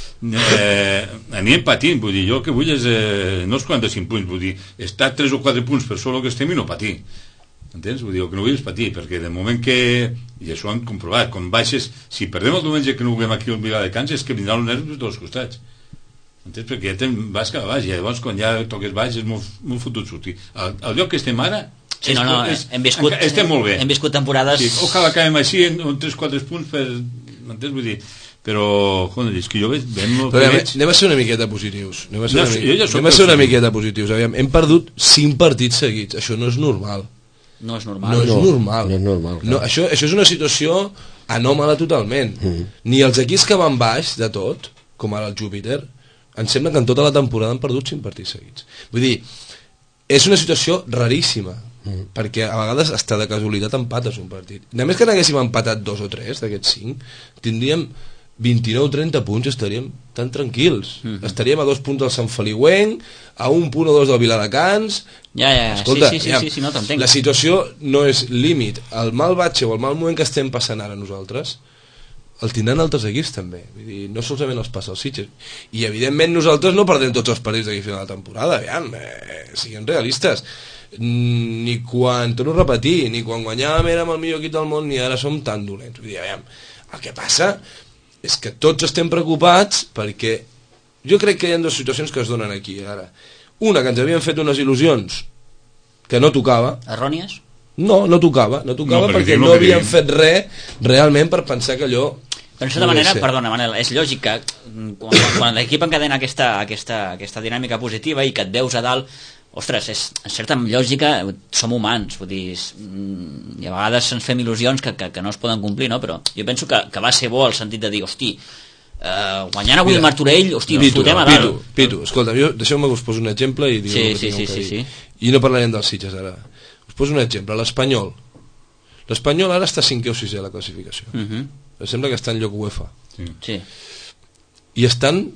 eh, anirem patint, vull dir, jo el que vull és, eh, no és quaranta-cinc punts, vull dir, estar tres o quatre punts per sobre el que estem i no patir, entens? Vull dir, el que no vull és patir, perquè de moment que, i això ho hem comprovat, quan baixes, si perdem el diumenge que no juguem aquí al Viladecans, és que vindran els nervis de tots els costats, entens? Perquè ja te'n vas cap a baix, i llavors quan ja toques baix és molt, molt fotut sortir. El, el lloc que estem ara, sí, no, no, és, hem viscut, estem molt bé. Hem viscut temporades... Sí, ojalà acabem així en, en tres o quatre punts per... M'entens? Vull dir, però, joder, és que jo veig... Però, veig... Anem a ser una miqueta positius. Anem a ser, no, una, sí, mica... anem a ser una miqueta positius. Aviam, hem perdut cinc partits seguits. Això no és normal. No és normal. No és no, normal. No és normal. No, això, això és una situació anòmala totalment. Mm. Ni els equips que van baix de tot, com ara el Júpiter, em sembla que en tota la temporada han perdut cinc partits seguits. Vull dir, és una situació raríssima, mm. perquè a vegades hasta de casualitat empates un partit. Només que n'haguéssim empatat dos o tres d'aquests cinc, tindríem vint-i-nou trenta punts, estaríem tan tranquils. Mm -hmm. Estaríem a dos punts del Sant Feliuenc, a un punt o dos del Viladecans. Ja, ja, escolta, sí, sí, sí, ja, sí, sí, no t'entenc. La situació no és límit. El mal batxe o el mal moment que estem passant ara nosaltres el tindran altres equips també. Vull dir, no solament els passa als Sitges. I evidentment nosaltres no perdem tots els partits d'aquí final de la temporada. Aviam, eh, siguem realistes. Ni quan, torno a repetir, ni quan guanyàvem érem el millor equip del món, ni ara som tan dolents. Vull dir, aviam, el que passa és que tots estem preocupats perquè jo crec que hi ha dues situacions que es donen aquí ara. Una, que ens havien fet unes il·lusions que no tocava. Errònies? No, no tocava, no tocava no, perquè, perquè no, no havien fet res realment per pensar que allò... Però en certa manera, perdona Manel, és lògic que quan, quan l'equip encadena aquesta, aquesta, aquesta dinàmica positiva i que et veus a dalt, ostres, és, en certa lògica som humans, vull dir, és, i a vegades ens fem il·lusions que, que, que no es poden complir, no? Però jo penso que, que va ser bo el sentit de dir, hosti, uh, guanyant avui el Martorell, hosti, ens fotem a dalt. Pitu, Pitu, escolta, jo, deixeu-me que us poso un exemple i digueu sí, el que sí, sí, que sí, dir. sí. I no parlarem dels Sitges ara. Us poso un exemple, l'Espanyol. L'Espanyol ara està cinquè o sisè a la classificació. Uh -huh. Em sembla que està en lloc UEFA. Sí. sí. I estan...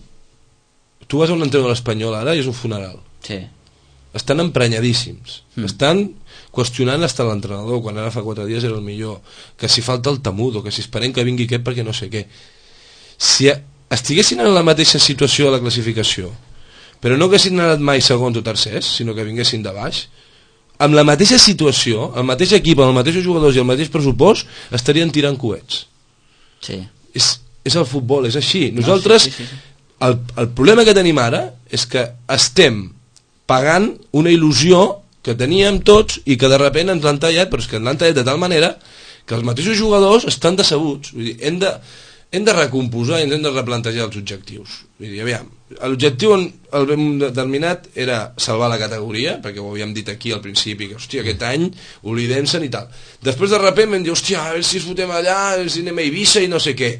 Tu vas a un entrenador de l'Espanyol ara i és un funeral. Sí. Estan emprenyadíssims. Mm. Estan qüestionant hasta l'entrenador, quan ara fa quatre dies era el millor, que si falta el Tamudo, que si esperem que vingui aquest perquè no sé què. Si estiguessin en la mateixa situació a la classificació, però no haguessin anat mai segons o tercers, sinó que vinguessin de baix, amb la mateixa situació, el mateix equip, amb els mateixos jugadors i el mateix pressupost, estarien tirant coets. Sí. És, és el futbol, és així. Nosaltres, no, sí, sí, sí. El, el problema que tenim ara és que estem pagant una il·lusió que teníem tots i que de sobte ens l'han tallat, però és que ens l'han tallat de tal manera que els mateixos jugadors estan decebuts. Vull dir, hem de, hem de recomposar i ens hem de replantejar els objectius. Vull dir, aviam, l'objectiu on el hem determinat era salvar la categoria, perquè ho havíem dit aquí al principi, que hòstia, aquest any oblidem-se'n i tal. Després de sobte vam dir, hòstia, a veure si es fotem allà, si anem a Eivissa i no sé què.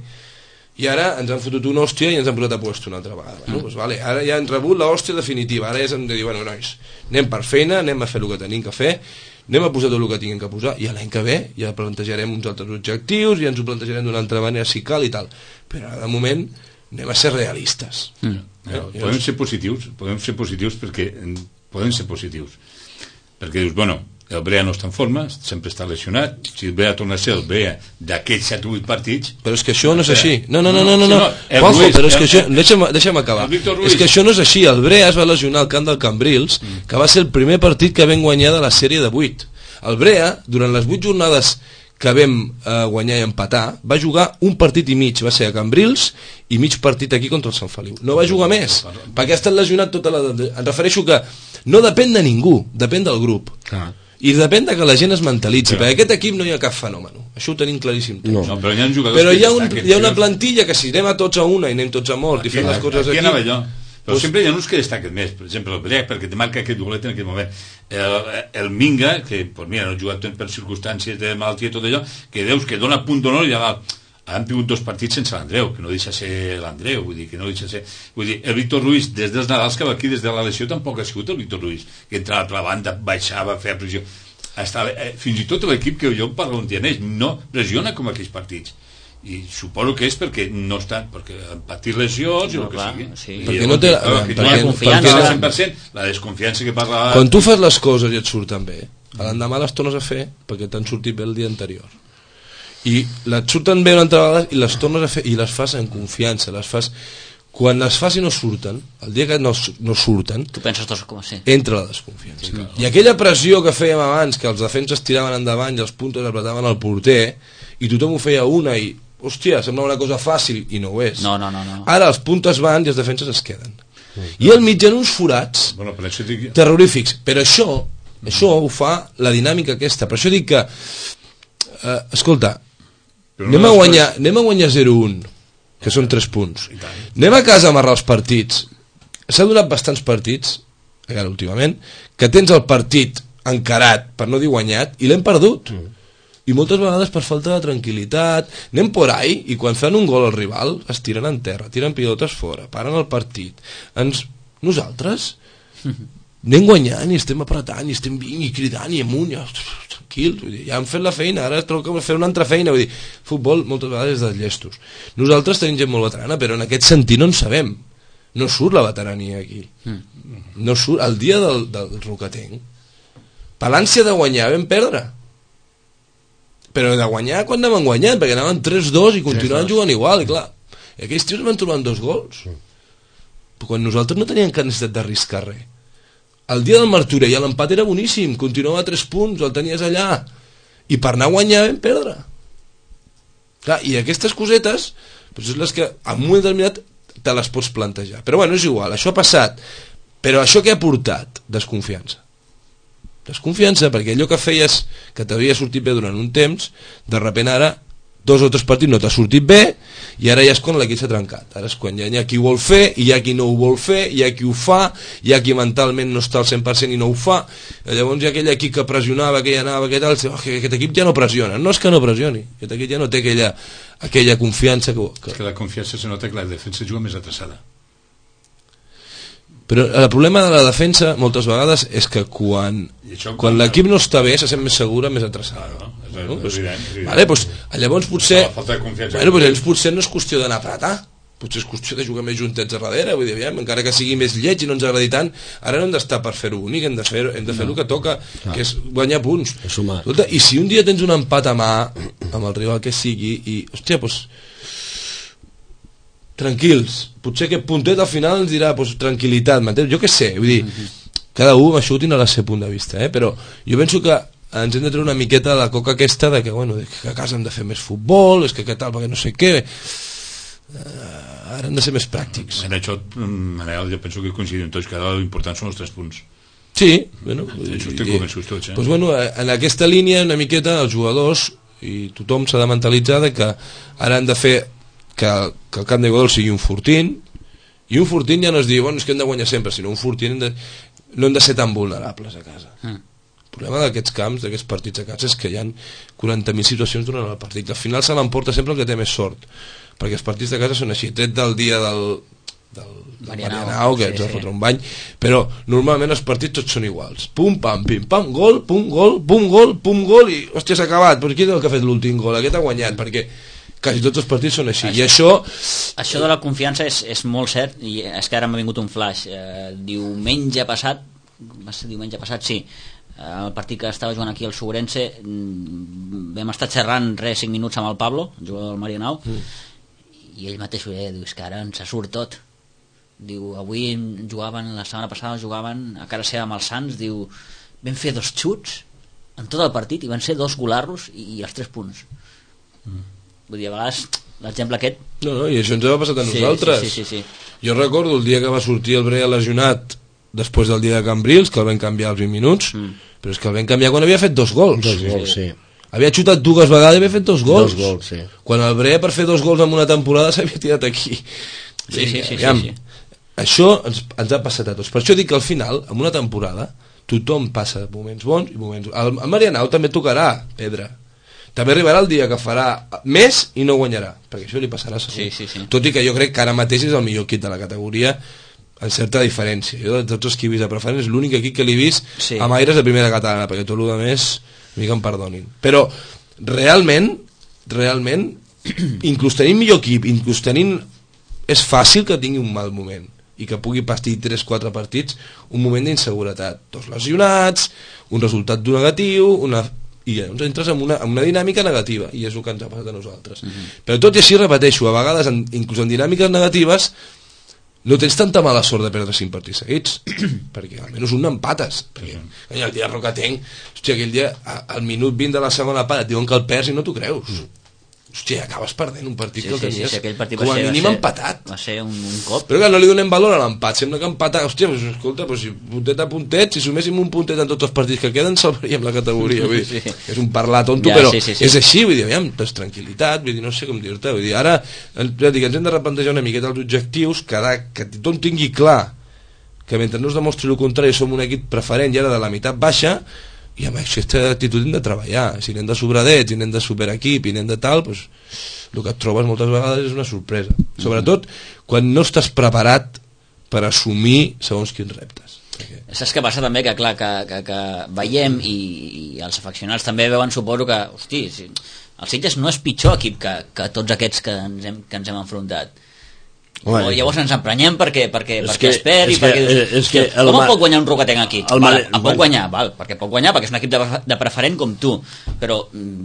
I ara ens han fotut una hòstia i ens han posat a puesto una altra vegada. No? Mm. Pues vale, ara ja han rebut l'hòstia definitiva, ara ja hem de dir, bueno, nois, anem per feina, anem a fer el que tenim que fer, anem a posar tot el que tinguem que posar, i l'any que ve ja plantejarem uns altres objectius, i ens ho plantejarem d'una altra manera si cal i tal. Però ara, de moment, anem a ser realistes. Mm. Eh? Eh, podem ser positius, podem ser positius perquè podem ser positius. Perquè dius, bueno, el Brea no està en forma, sempre està lesionat, si el Brea torna a ser el Brea d'aquests set o vuit partits... Però és que això no és així. No, no, no, no, no, no. Juanjo, però és que això... Deixa'm, deixa'm acabar. És que això no és així. El Brea es va lesionar al camp del Cambrils, mm. que va ser el primer partit que vam guanyar de la sèrie de vuit. El Brea, durant les vuit jornades que vam eh, guanyar i empatar, va jugar un partit i mig, va ser a Cambrils, i mig partit aquí contra el Sant Feliu. No va jugar més, perquè ha estat lesionat tota la... Em refereixo que no depèn de ningú, depèn del grup. Ah. I depèn de que la gent es mentalitzi, perquè aquest equip no hi ha cap fenomen, això ho tenim claríssim tots. No. No, però hi ha, però hi ha, un, hi ha una plantilla que si anem a tots a una i anem tots a mort i fem les coses aquí... aquí però pues, sempre hi ha uns que destaquen més, per exemple el Brea, perquè te marca aquest dolet en aquest moment, el, el Minga, que pues mira, no ha jugat per circumstàncies de malaltia i tot allò, que veus que dona punt d'honor i ja va... Han tingut dos partits sense l'Andreu, que no deixa ser l'Andreu, vull dir, que no deixa ser... Vull dir, el Víctor Ruiz, des dels Nadals que va aquí, des de la lesió, tampoc ha sigut el Víctor Ruiz, que entrava per la banda, baixava, feia pressió... Estava, eh, fins i tot l'equip que jo parlo on tianeix no pressiona com aquells partits, i suposo que és perquè no estan, perquè han patit lesions no, i el que clar, sigui sí. Perquè no té la, la, perquè, la confiança perquè cent per cent, la desconfiança que parla... Quan tu fas les coses i et surten bé, l'endemà les tornes a fer perquè t'han sortit bé el dia anterior. i les surten bé una altra vegada i les tornes a fer i les fas en confiança, les fas quan les fas i no surten, el dia que no, no surten, tu penses dos com sí. entra la desconfiança. Sí, i aquella pressió que fèiem abans, que els defenses tiraven endavant i els puntos apretaven al porter i tothom ho feia una i hòstia, sembla una cosa fàcil i no ho és. No, no, no, no. Ara els puntes van i els defenses es queden. Mm. I al mig en uns forats bueno, per això dic... terrorífics. Però això, mm. això ho fa la dinàmica aquesta. Per això dic que, eh, escolta, anem a, guanyar, anem a guanyar zero un, que són tres punts. Anem a casa a amarrar els partits. S'ha donat bastants partits, encara últimament, que tens el partit encarat, per no dir guanyat, i l'hem perdut. Mm. I moltes vegades per falta de tranquil·litat anem por ahí i quan fan un gol al rival es tiren en terra, tiren pilotes fora, paren el partit. Ens, nosaltres anem guanyant i estem apretant i estem vint i cridant i amunt i, tranquils, vull dir, ja hem fet la feina, ara toca fer una altra feina, vull dir, futbol moltes vegades és de llestos. Nosaltres tenim gent molt veterana, però en aquest sentit no en sabem, no surt la veterania aquí, no surt, el dia del, del Rocatenc per l'ànsia de guanyar vam perdre, però de guanyar quan anaven guanyant, perquè anaven tres dos i continuaven sí, jugant igual, i clar, i aquells tios van trobant dos gols, però quan nosaltres no teníem cap necessitat d'arriscar res. El dia del Martorell l'empat era boníssim, continuava a tres punts, el tenies allà, i per anar a guanyar vam perdre. Clar, i aquestes cosetes, doncs és les que en un moment determinat te les pots plantejar. Però bueno, és igual, això ha passat, però això què ha portat? Desconfiança. Desconfiança, perquè allò que feies que t'havia sortit bé durant un temps, de sobte ara dos o tres partits no t'ha sortit bé i ara ja és quan l'equip s'ha trencat, ara és quan ja hi ha qui ho vol fer i hi ha qui no ho vol fer, hi ha qui ho fa, hi ha qui mentalment no està al cent per cent i no ho fa, i llavors hi ha aquell equip que pressionava, que ja anava, que tal, oh, que aquest equip ja no pressiona, no és que no pressioni, aquest equip ja no té aquella, aquella confiança que, que... És que la confiança se nota que la defensa juga més atrasada. Però el problema de la defensa moltes vegades és que quan, quan l'equip no està bé se sent més segura, més atrasada. No, és, no? és evident, és evident. Vale, doncs, llavors potser bueno, doncs, potser no és qüestió d'anar a apretar, potser és qüestió de jugar més juntets a darrere, vull dir, aviam, encara que sigui més lleig i no ens agradi tant, ara no hem d'estar per fer-ho únic, hem de fer, hem de fer no. el que toca, no. que és guanyar punts. És humà. Escolta, i si un dia tens un empat a mà amb el rival que sigui i, hòstia, doncs tranquils, potser aquest puntet al final ens dirà pues, tranquil·litat, m'entens? Jo què sé, vull dir, cada un amb això tindrà el seu punt de vista, eh? Però jo penso que ens hem de treure una miqueta de la coca aquesta de que, bueno, que a casa hem de fer més futbol, és que què tal, perquè no sé què, uh, ara hem de ser més pràctics. En això, Manel, jo penso que coincidim tots, que ara l'important són els tres punts. Sí, bueno, això estic convençut tots, eh? Pues, bueno, en aquesta línia una miqueta els jugadors i tothom s'ha de mentalitzar de que ara han de fer que, que el camp de Godol sigui un fortín, i un fortín ja no es diu bueno, és que hem de guanyar sempre, sinó un fortín hem de, no hem de ser tan vulnerables a casa. Mm. El problema d'aquests camps, d'aquests partits a casa és que hi ha quaranta mil situacions durant el partit, al final se l'emporta sempre el que té més sort, perquè els partits de casa són així, tret del dia del, del, del Marianao, que sí, ets a fotre un bany, però normalment els partits tots són iguals, pum pam, pim pam, gol, pum gol, pum gol, pum gol, i hòstia s'ha acabat, però qui és el que ha fet l'últim gol? Aquest ha guanyat, perquè quasi tots els partits són així. Això, I això... això de la confiança és, és molt cert, i és que ara m'ha vingut un flash. Eh, diumenge passat, va ser diumenge passat, sí, eh, el partit que estava jugant aquí al Sobrense, vam estar xerrant res, cinc minuts amb el Pablo, el jugador del Marianao, mm. i ell mateix ho deia, diu, és que ara ens surt tot. Diu, avui jugaven, la setmana passada jugaven a cara seva amb els Sants, diu, vam fer dos xuts en tot el partit i van ser dos golarros i, i els tres punts. Mm. Vull dir, a vegades l'exemple aquest... No, no, i això ens ha passat a sí, nosaltres. Sí, sí, sí, sí. Jo recordo el dia que va sortir el Brea lesionat després del dia de Cambrils, que el van canviar als vint minuts, mm. però és que el van canviar quan havia fet dos gols. Dos gols, sí. Havia xutat dues vegades i havia fet dos gols. Dos gols, sí. Quan el Brea per fer dos gols en una temporada s'havia tirat aquí. Sí, sí, sí. sí, Aviam, sí, sí. Això ens, ens ha passat a tots. Per això dic que al final, en una temporada, tothom passa moments bons i moments... El, el Marianao també tocarà pedra. També arribarà el dia que farà més i no guanyarà, perquè això li passarà segur. Sí, sí, sí. Tot i que jo crec que ara mateix és el millor equip de la categoria en certa diferència. Jo de tots els que he vist a preferent és l'únic equip que l'he vist sí. amb aires de primera catalana, perquè tot el que més mica em perdonin. Però realment realment inclús tenint millor equip, inclús tenint és fàcil que tingui un mal moment i que pugui pastir tres quatre partits un moment d'inseguretat, dos lesionats, un resultat negatiu, una i llavors entres en una, en una dinàmica negativa, i és el que ens ha passat a nosaltres. Mm-hmm. Però tot i així, repeteixo, a vegades, en, inclús en dinàmiques negatives, no tens tanta mala sort de perdre cinc partits seguits, perquè almenys un n'empates, perquè mm-hmm. el dia Rocatenc, hòstia, aquell dia, al minut vint de la segona part, et diuen que el perds i no t'ho creus. Mm. Hòstia, acabes perdent un partit sí, que el tenies sí, sí, sí, com a ser, mínim va ser, empatat. Va ser un, un cop. Però que no li donem valor a l'empat, sembla que empatar, hòstia, pues, escolta, pues, si puntet a puntet, si suméssim un puntet en tots els partits que queden, salvaríem la categoria, vull dir, sí. És un parlar tonto, ja, però sí, sí, sí. És així, vull dir, aviam, doncs tranquil·litat, vull dir, no sé com dir-te, vull dir, ara, ja dic, ens hem de replantejar una miqueta els objectius, que, ara, que tothom tingui clar que mentre no es demostri el contrari som un equip preferent i ara de la meitat baixa, i amb aquesta actitud hem de treballar, si anem de sobradets, si anem de superequip, i anem de tal, doncs el que et trobes moltes vegades és una sorpresa, sobretot quan no estàs preparat per assumir segons quins reptes. Saps què passa també? Que clar, que, que, que veiem i, i els afeccionats també veuen, suposo que, hosti, si, el Sitges no és pitjor equip que, que tots aquests que ens hem, que ens hem enfrontat. Bueno, llavors ens emprenyem perquè, perquè, perquè que, es perd i perquè dius, és que el com pot guanyar un Rocatenc aquí? El val, el pot guanyar, val, perquè pot guanyar perquè és un equip de, de preferent com tu, però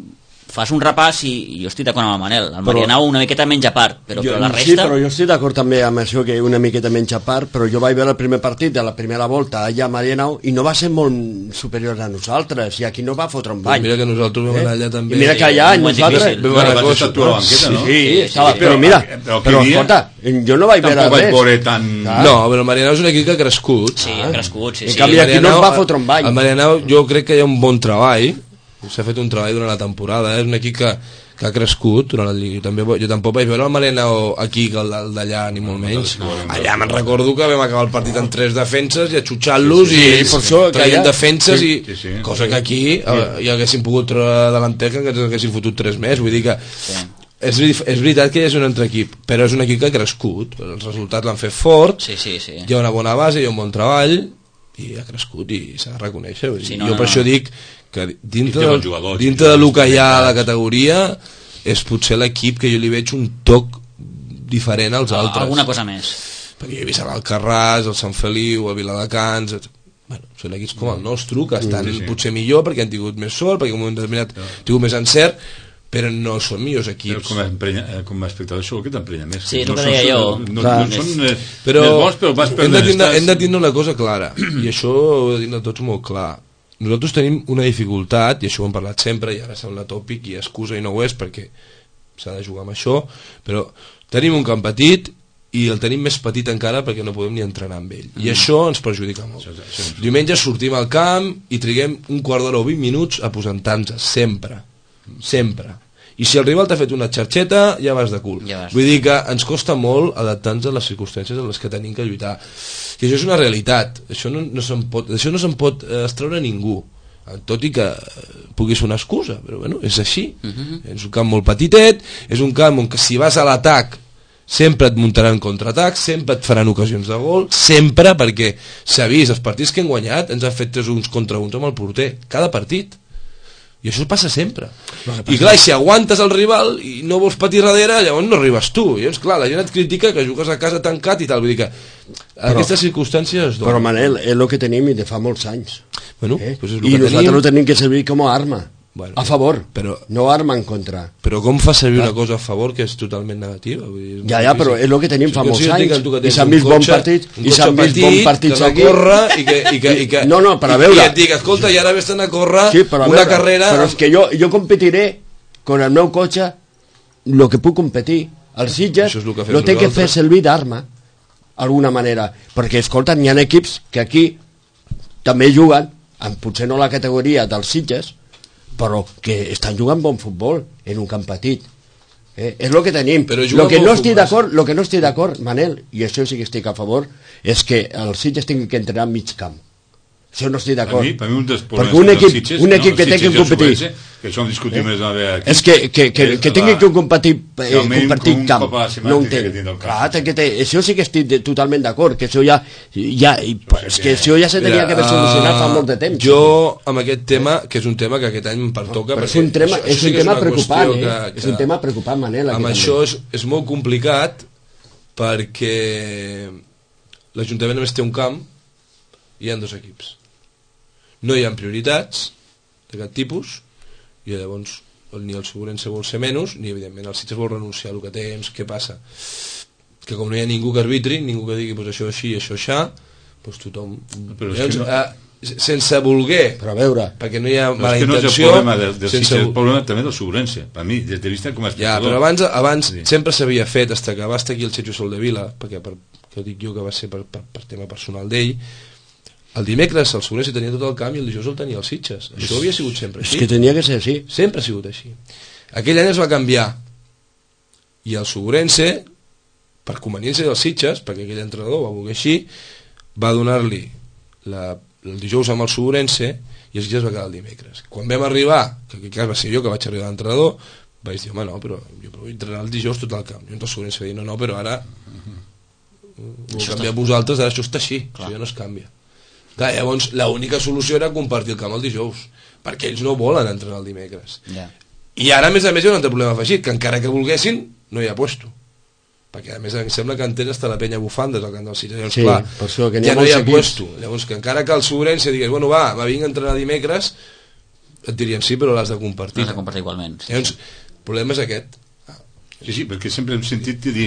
fas un repàs i, i jo estic d'acord amb el Manel, el Marianao una miqueta menys a part, però, jo, però la resta... Sí, però jo estic d'acord també amb això, que una miqueta menys a part, però jo vaig veure el primer partit de la primera volta allà a Marianao i no va ser molt superior a nosaltres, i aquí no va fotre un bany. Mira que nosaltres vam anar allà també. I mira que allà sí, nosaltres... Vam anar a cosa tu a la banqueta, no? Sí, sí, estava, però mira, però escolta, jo no vaig veure res. Veure tant... No, però el Marianao és un equip que ha crescut. Sí, ha crescut, sí, sí. En canvi aquí no es va fotre un bany. El Marianao jo crec que hi ha un bon treball, s'ha fet un treball durant la temporada, és un equip que, que ha crescut durant la Lliga. També, jo tampoc vaig veure el Marianao aquí que el d'allà, ni molt menys. Allà me'n recordo que vam acabar el partit amb tres defenses i atxutxant-los sí, sí, sí, i traient defenses sí, i sí, sí. Cosa que aquí sí. hi haguessin pogut treure delanter que ens haguessin fotut tres més, vull dir que sí. és, és veritat que és un altre equip, però és un equip que ha crescut, els resultats l'han fet fort, sí, sí, sí. Hi ha una bona base, hi ha un bon treball i ha crescut i s'ha de reconèixer, sí, no, jo per no, això no. dic que dintre, del, jugadors, dintre de lo que hi ha a la categoria és potser l'equip que jo li veig un toc diferent als ah, altres. Alguna cosa més. Perquè jo he vist l'Alcarràs, el Sant Feliu, el Viladecans... Bueno, són equips com el nostre, que estan sí, sí. potser millor perquè han tingut més sort, perquè en un moment determinat han tingut més encert, però no són millors equips. Com a, com a espectador segur que t'emprenya més. Sí, no el que deia jo. No, no, no són eh, però més bons, però vas hem de, tindre, hem de tindre una cosa clara, i això ho he de dir tots molt clar. Nosaltres tenim una dificultat, i això ho hem parlat sempre, i ara sembla tòpic i excusa i no ho és perquè s'ha de jugar amb això, però tenim un camp petit i el tenim més petit encara perquè no podem ni entrenar amb ell. I mm. això ens perjudica molt. Sí, sí, sí. Diumenge sortim al camp i triguem un quart d'hora o vint minuts a posar-nos sempre. Sempre. I si el rival t'ha fet una xarxeta, ja vas de cul. Ja vas. Vull dir que ens costa molt adaptar-nos a les circumstàncies en les que tenim que lluitar. I això és una realitat. Això no, no se'n pot, això no se'n pot eh, extreure ningú. Tot i que pugui ser una excusa, però bueno, és així. Uh-huh. És un camp molt petitet, és un camp on que si vas a l'atac sempre et muntaran contraatac, sempre et faran ocasions de gol, sempre, perquè s'ha vist, els partits que hem guanyat ens han fet tres uns contra uns amb el porter, cada partit. I això passa sempre. I clar, si aguantes el rival i no vols patir darrere, llavors no arribes tu. I llavors, clar, la gent et critica que jugues a casa tancat i tal. Vull dir que però, aquestes circumstàncies... Però, Manel, és el que tenim i de fa molts anys. Bueno, eh? pues és I que nosaltres tenim... no tenim que servir com a arma. Bueno, a favor, però, no arma en contra. Però com fa servir una cosa a favor que és totalment negativa? Vull dir, ja, ja, però és el que tenim fa molts anys. I s'han vist bons partits, i s'han vist bons partits aquí. I que, i que, i que, no, no, per a veure. I et dic, escolta, i ara vés-te'n a córrer sí, una veure, carrera... Però és que jo, jo competiré con el meu cotxe el que puc competir. Els Sitges lo, que lo té que fer servir d'arma, d'alguna manera. Perquè, escolta, n'hi ha equips que aquí també juguen, amb potser no la categoria dels Sitges, però que estan jugant bon futbol en un camp petit. Eh? És el que tenim. Lo que, no estic d'acord, lo que no estic d'acord, Manel, i això sí que estic a favor, és que els Sitges tinguin que entrenar mig camp. Això no estic d'acord. Per mi, un dels perquè un equip, Sitges, un equip no, que té que competir... Que això en discutim més a veure... És que, que, que, que tingui que competir, eh, compartir camp. No ho entenc. Clar, que té, això sí que estic de, totalment d'acord, que això ja... ja pues, que això ja se tenia que haver solucionat fa molt de temps. Jo, amb aquest tema, que és un tema que aquest any em pertoca... Però és un tema, és un tema preocupant, eh? És un tema preocupant, Manel. Amb això és, és molt complicat perquè l'Ajuntament només té un camp i hi ha dos equips. No hi ha prioritats de cap tipus i llavors ni el Segurense vol ser menys ni evidentment el Sitges vol renunciar al que temps. Què passa? Que com no hi ha ningú que arbitri, ningú que digui pues, això així, això així, pues, tothom però llavors, no... eh, sense voler, però a veure, perquè no hi ha però mala és que no intenció, és el problema del, del sense... Sitges, el problema també del Segurense per mi, des de vista com a espectador. Ja, però abans, abans sí. sempre s'havia fet fins que va estar aquí el Sergio Soldevila, perquè per, que dic jo que va ser per, per, per tema personal d'ell. El dimecres el Segurense tenia tot el camp i el dijous el tenia els Sitges. Això havia sigut sempre així. És que tenia que ser així. Sempre ha sigut així. Aquell any es va canviar i el Segurense, per conveniència dels Sitges, perquè aquell entrenador va voler així, va donar-li la, el dijous amb el Segurense i el Sitges va quedar el dimecres. Quan vam arribar, que en aquest cas va ser jo que vaig arribar d'entrenador, vaig dir, home, no, però jo vull entrenar el dijous tot el camp. I el Segurense va dir, no, no, però ara ho heu canviat vosaltres, ara això està així, això ja no es canvia. Clar, llavors l'única solució era compartir el camp el dijous, perquè ells no volen entrenar el dimecres. Yeah. I ara a més a més hi ha un altre problema afegit, que encara que volguessin no hi ha puesto, perquè a més em sembla que entén està la penya bufandes al camp del Sitges. Llavors, Sí, clar, per això que n'hi ha ja no hi ha molts equips. puesto. Llavors que encara que el Segurense digués, bueno va, va vinc a entrenar dimecres, et dirien sí, però l'has de compartir. L'has de compartir igualment. Sí, Llavors, el problema és aquest. Sí, sí, perquè sempre hem sentit dir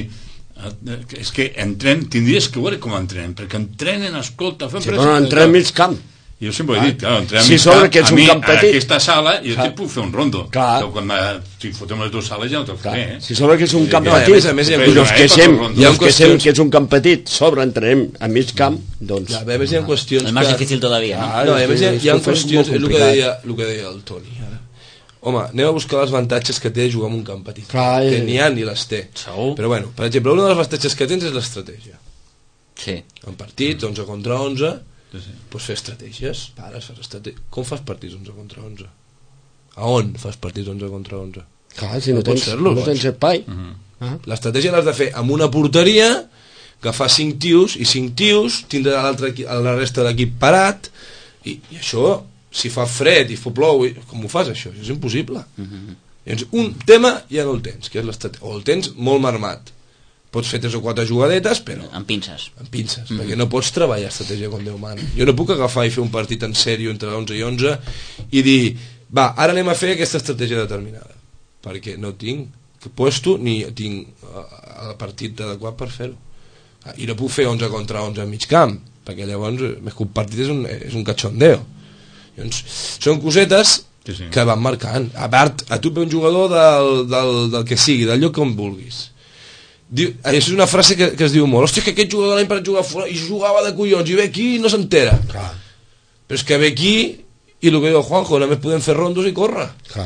és que entren, tindries que veure com entrenen, perquè entrenen, escolta, fem Sí, però entrenen mig camp. I jo sempre he dit, clar, entrenen Si mig sobre camp, que ets a un mi, camp petit. a aquesta sala, jo Clar. te puc fer un rondo. Clar. Però quan me, si fotem les dues sales ja no te'l faré, eh? Si sobre que és un camp No, i a petit, més a més hi ha- i els que sem, Hi ha i els que sem qüestions- que és un camp petit, sobre entrenem a mig camp, doncs... Ja, a més hi ha qüestions El més que... difícil todavía, no? Ah, No, i a és més hi ha, que hi ha és que és qüestions, molt és el que, complicat. deia, el que deia el Toni ara. Home, anem a buscar els avantatges que té jugar en un camp petit. Clar, que eh. n'hi ha ni les té. Segur. Però bueno, per exemple, un dels avantatges que tens és l'estratègia. Sí. En partits, onze contra onze, Sí, sí. doncs fer estratègies. Pares, fas estratègies. Com fas partits onze contra onze? A on fas partits onze contra onze? Clar, si no, No pots tens, fer-lo, no doncs. tens espai. Uh -huh. Ah. L'estratègia l'has de fer amb una porteria que fa cinc tios i cinc tios tindrà l'altre equi- la resta de l'equip parat i, i això, si fa fred i fa plou, i- com ho fas això? Això és impossible. Uh -huh. Llavors, un tema ja no el tens, que és l'estratègia, o el tens molt marmat. Pots fer tres o quatre jugadetes, però Amb pinces. amb pinces, mm. perquè no pots treballar estratègia com Déu mana. Jo no puc agafar i fer un partit en sèrio entre onze i onze i dir, va, ara anem a fer aquesta estratègia determinada, perquè no tinc puesto ni tinc uh, el partit adequat per fer-ho. Ah, i no puc fer onze contra onze a mig camp, perquè llavors més que un partit és un, és un cachondeo. Llavors, són cosetes Sí, sí. que van marcant. A part, a tu et ve un jugador del, del, del que sigui, del lloc com vulguis. Diu, és una frase que, que es diu molt, hòstia, que aquest jugador l'any per jugar fora i jugava de collons i ve aquí i no s'entera. Clar, Però és que ve aquí i el que diu Juanjo, només podem fer rondos i córrer. clar.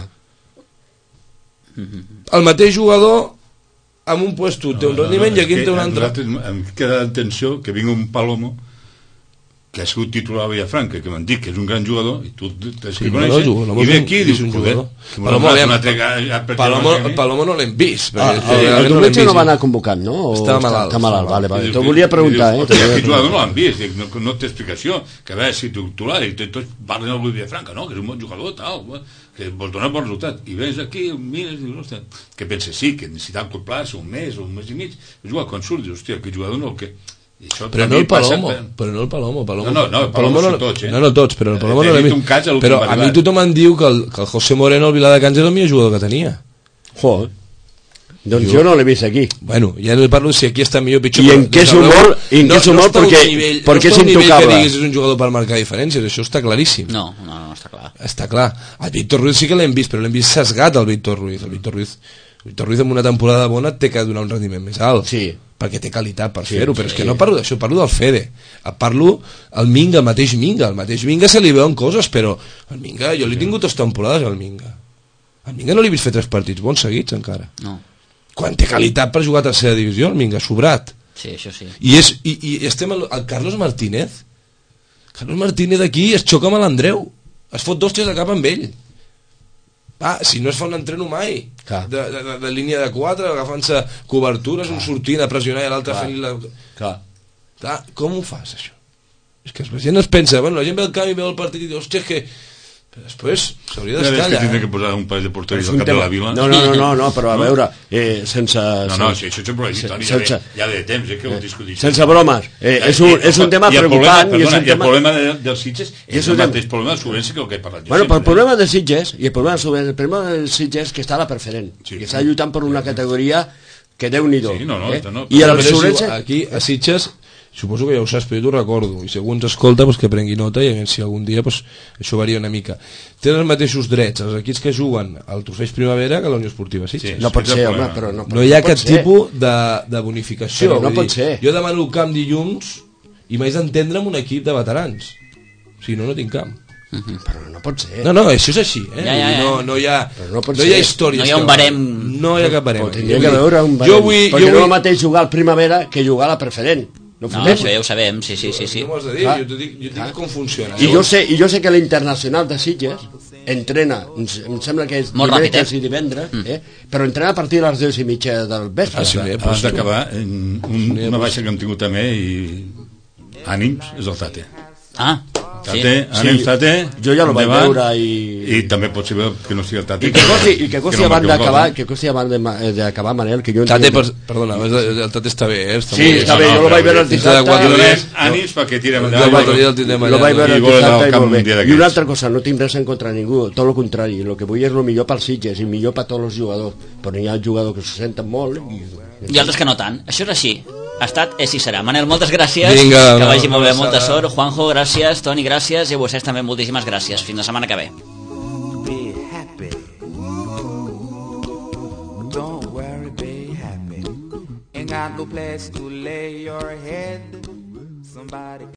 El mateix jugador amb un puesto té un rendiment i aquí en té un altre. Em queda l'atenció que vingui un Palomo que ha sigut titular a Villafranca, que m'han dit que és un gran jugador, i tu t'has Sí, que no, conèixer, no, no, i ve no, aquí i és dius, un joder, jugador. que Palomo, m'ho aviam, un altre que ha perdut Palomo, el Palomo no l'hem vist. Ah, perquè, el, eh, el no diumenge l'hem no vist. va anar convocant, no? O Està malalt, Està malalt, està vale, vale. I Te dius, volia i preguntar, dius, eh? hòstia, aquest jugador no l'han vist, dic, no, no té explicació, que a veure si titular, i tots parlen del Luis Villafranca, no, que és un bon jugador, tal, que vols donar bon resultat, i vens aquí, mires, i dius, hòstia, que penses, sí, que necessita un plaç, un mes o un mes i mig, i jugar quan surt, dius, hòstia, aquest jugador no el que... I això Però no també el Palomo, passa, però no el Palomo, Palomo. No, no, no, el Palomo són tots, eh? No, no tots, però el Palomo Eh, no he l'hem dit vist. un cas a l'últim Però va a mi arribar. tothom em diu que el, que el José Moreno, el Viladecans, era el millor jugador que tenia. Joder. Doncs jo no l'he vist aquí. Bueno, ja no parlo si aquí està millor o pitjor. I però en què des és del humor- meu- i en què és humor està a un perquè- nivell- perquè no és està a un nivell intocable. que diguis és un jugador per marcar diferències, això està claríssim. No, no, no, està clar. Està clar. El Víctor Ruiz sí que l'hem vist, però l'hem vist sesgat, el Víctor Ruiz. El Víctor Ruiz, el Víctor Ruiz en una temporada bona té que donar un rendiment més alt. Sí. Perquè té qualitat per Sí, fer-ho, però és sí. que no parlo d'això, parlo del Fede. Parlo el Minga, el mateix Minga. El mateix Minga se li veuen coses, però el Minga, jo l'he tingut dues temporades al Minga. Al Minga no l'he vist fer tres partits bons seguits encara. No. Quan té qualitat per jugar a tercera divisió, el Minga, sobrat. Sí, això sí. I, és, i, i estem al, al Carlos Martínez. Carlos Martínez aquí es xoca amb l'Andreu. Es fot dos tres de cap amb ell. Ah, si no es fa un entreno mai Clar. de, de, de, de línia de quatre, agafant-se cobertures, un sortint a pressionar i l'altre Clar. fent la... Clar. Clar, com ho fas això? És que la gent es pensa, bueno, la gent ve al camp i veu el partit i diu, hòstia, és que Després s'hauria Ja ves d'estar que allà. tindrà que posar un parell de porteries És al un cap de tema... la vila. No, no, no, no, no, però a veure, eh, sense... No, no, sense- sí, això sempre ho he dit, Toni, ja, sense- ve, ja ve de temps, eh, que ho discutim. sense bromes, eh, és, un, és un tema I el preocupant problema, i és perdona, un i el tema... problema de, dels Sitges I és és el un tema- mateix problema de Sobrense que el que he parlat jo Bueno, però el sempre, problema de Sitges, i el problema, sobre el problema de Sitges que està a la preferent, Sí. que està lluitant per una categoria que Déu-n'hi-do. Sí, no, no, eh? no, I Però el és igual, Sobrense... aquí a Sitges suposo que ja ho saps, però jo t'ho recordo i si algú ens escolta pues, que prengui nota i a veure si algun dia pues, això varia una mica. Tenen els mateixos drets els equips que juguen al Trofeig Primavera que a la Unió Esportiva Sitges. Sí. No pot és el ser, home, problema. però no, No hi ha pot cap ser. tipus de, de bonificació. Però no vull pot dir, ser. Jo demano el camp dilluns i m'haig d'entendre amb un equip de veterans. Si no, no tinc camp. Però no pot ser. No, no, això és així. Eh? Ja, ja, ja. No, no hi ha, Però no pot no hi ha ser. històries. No hi ha que un valguin. barem. No hi ha cap barem. Però aquí. tindria Vull que dir, veure un Jo barem. vull... Perquè Jo no és el vull... mateix jugar al Primavera que jugar a la preferent. No, No, fotem? això ja ho sabem, sí, sí, sí, sí. No m'ho has de dir, Clar. jo t'ho dic, jo t'ho dic com funciona. I jo sé, i jo sé que l'Internacional de Sitges entrena, em se- em sembla que és Molt ràpid, dimecres eh? i divendres, eh? però entrena a partir de les dues i mitja del vespre. Ah, sí, eh? Abans d'acabar, un, una baixa que hem tingut també i ànims és el Tate. Ah, sí. Tate, ànims, Tate. Jo ja el vaig endavant. veure i... I també pot ser que no sigui el Tate. I que costi, i que costi no abans marqui un d'acabar, gol, que costi abans de ma- eh, d'acabar, Manel, que jo... Tate, entenc- per, perdona, el, el Tate està bé, eh? Està Sí, molt està no, bé, no, jo el vaig però veure el dintre de dissabte... quatre eh? dies- Ànims perquè tirem Jo endavant. l'altre dia el tindrem Lo allà. vaig veure I el vol anar al dissabte i camp molt bé. un dia I d'aquests. una altra cosa, no tinc res en contra de ningú, tot el contrari, el que vull és el millor pels Sitges i el millor per tots els jugadors, però hi ha jugadors que se senten molt i... I altres que no tant. Això és així. Ha estat, és i serà. Manel, moltes gràcies. Vinga, que una- vagi molt bé, una molta abraçada. sort. Juanjo, gràcies. Toni, gràcies. I a vostès també moltíssimes gràcies. Fins la setmana que ve. Be happy. Don't worry, be happy. Ain't got no place to lay your head. Somebody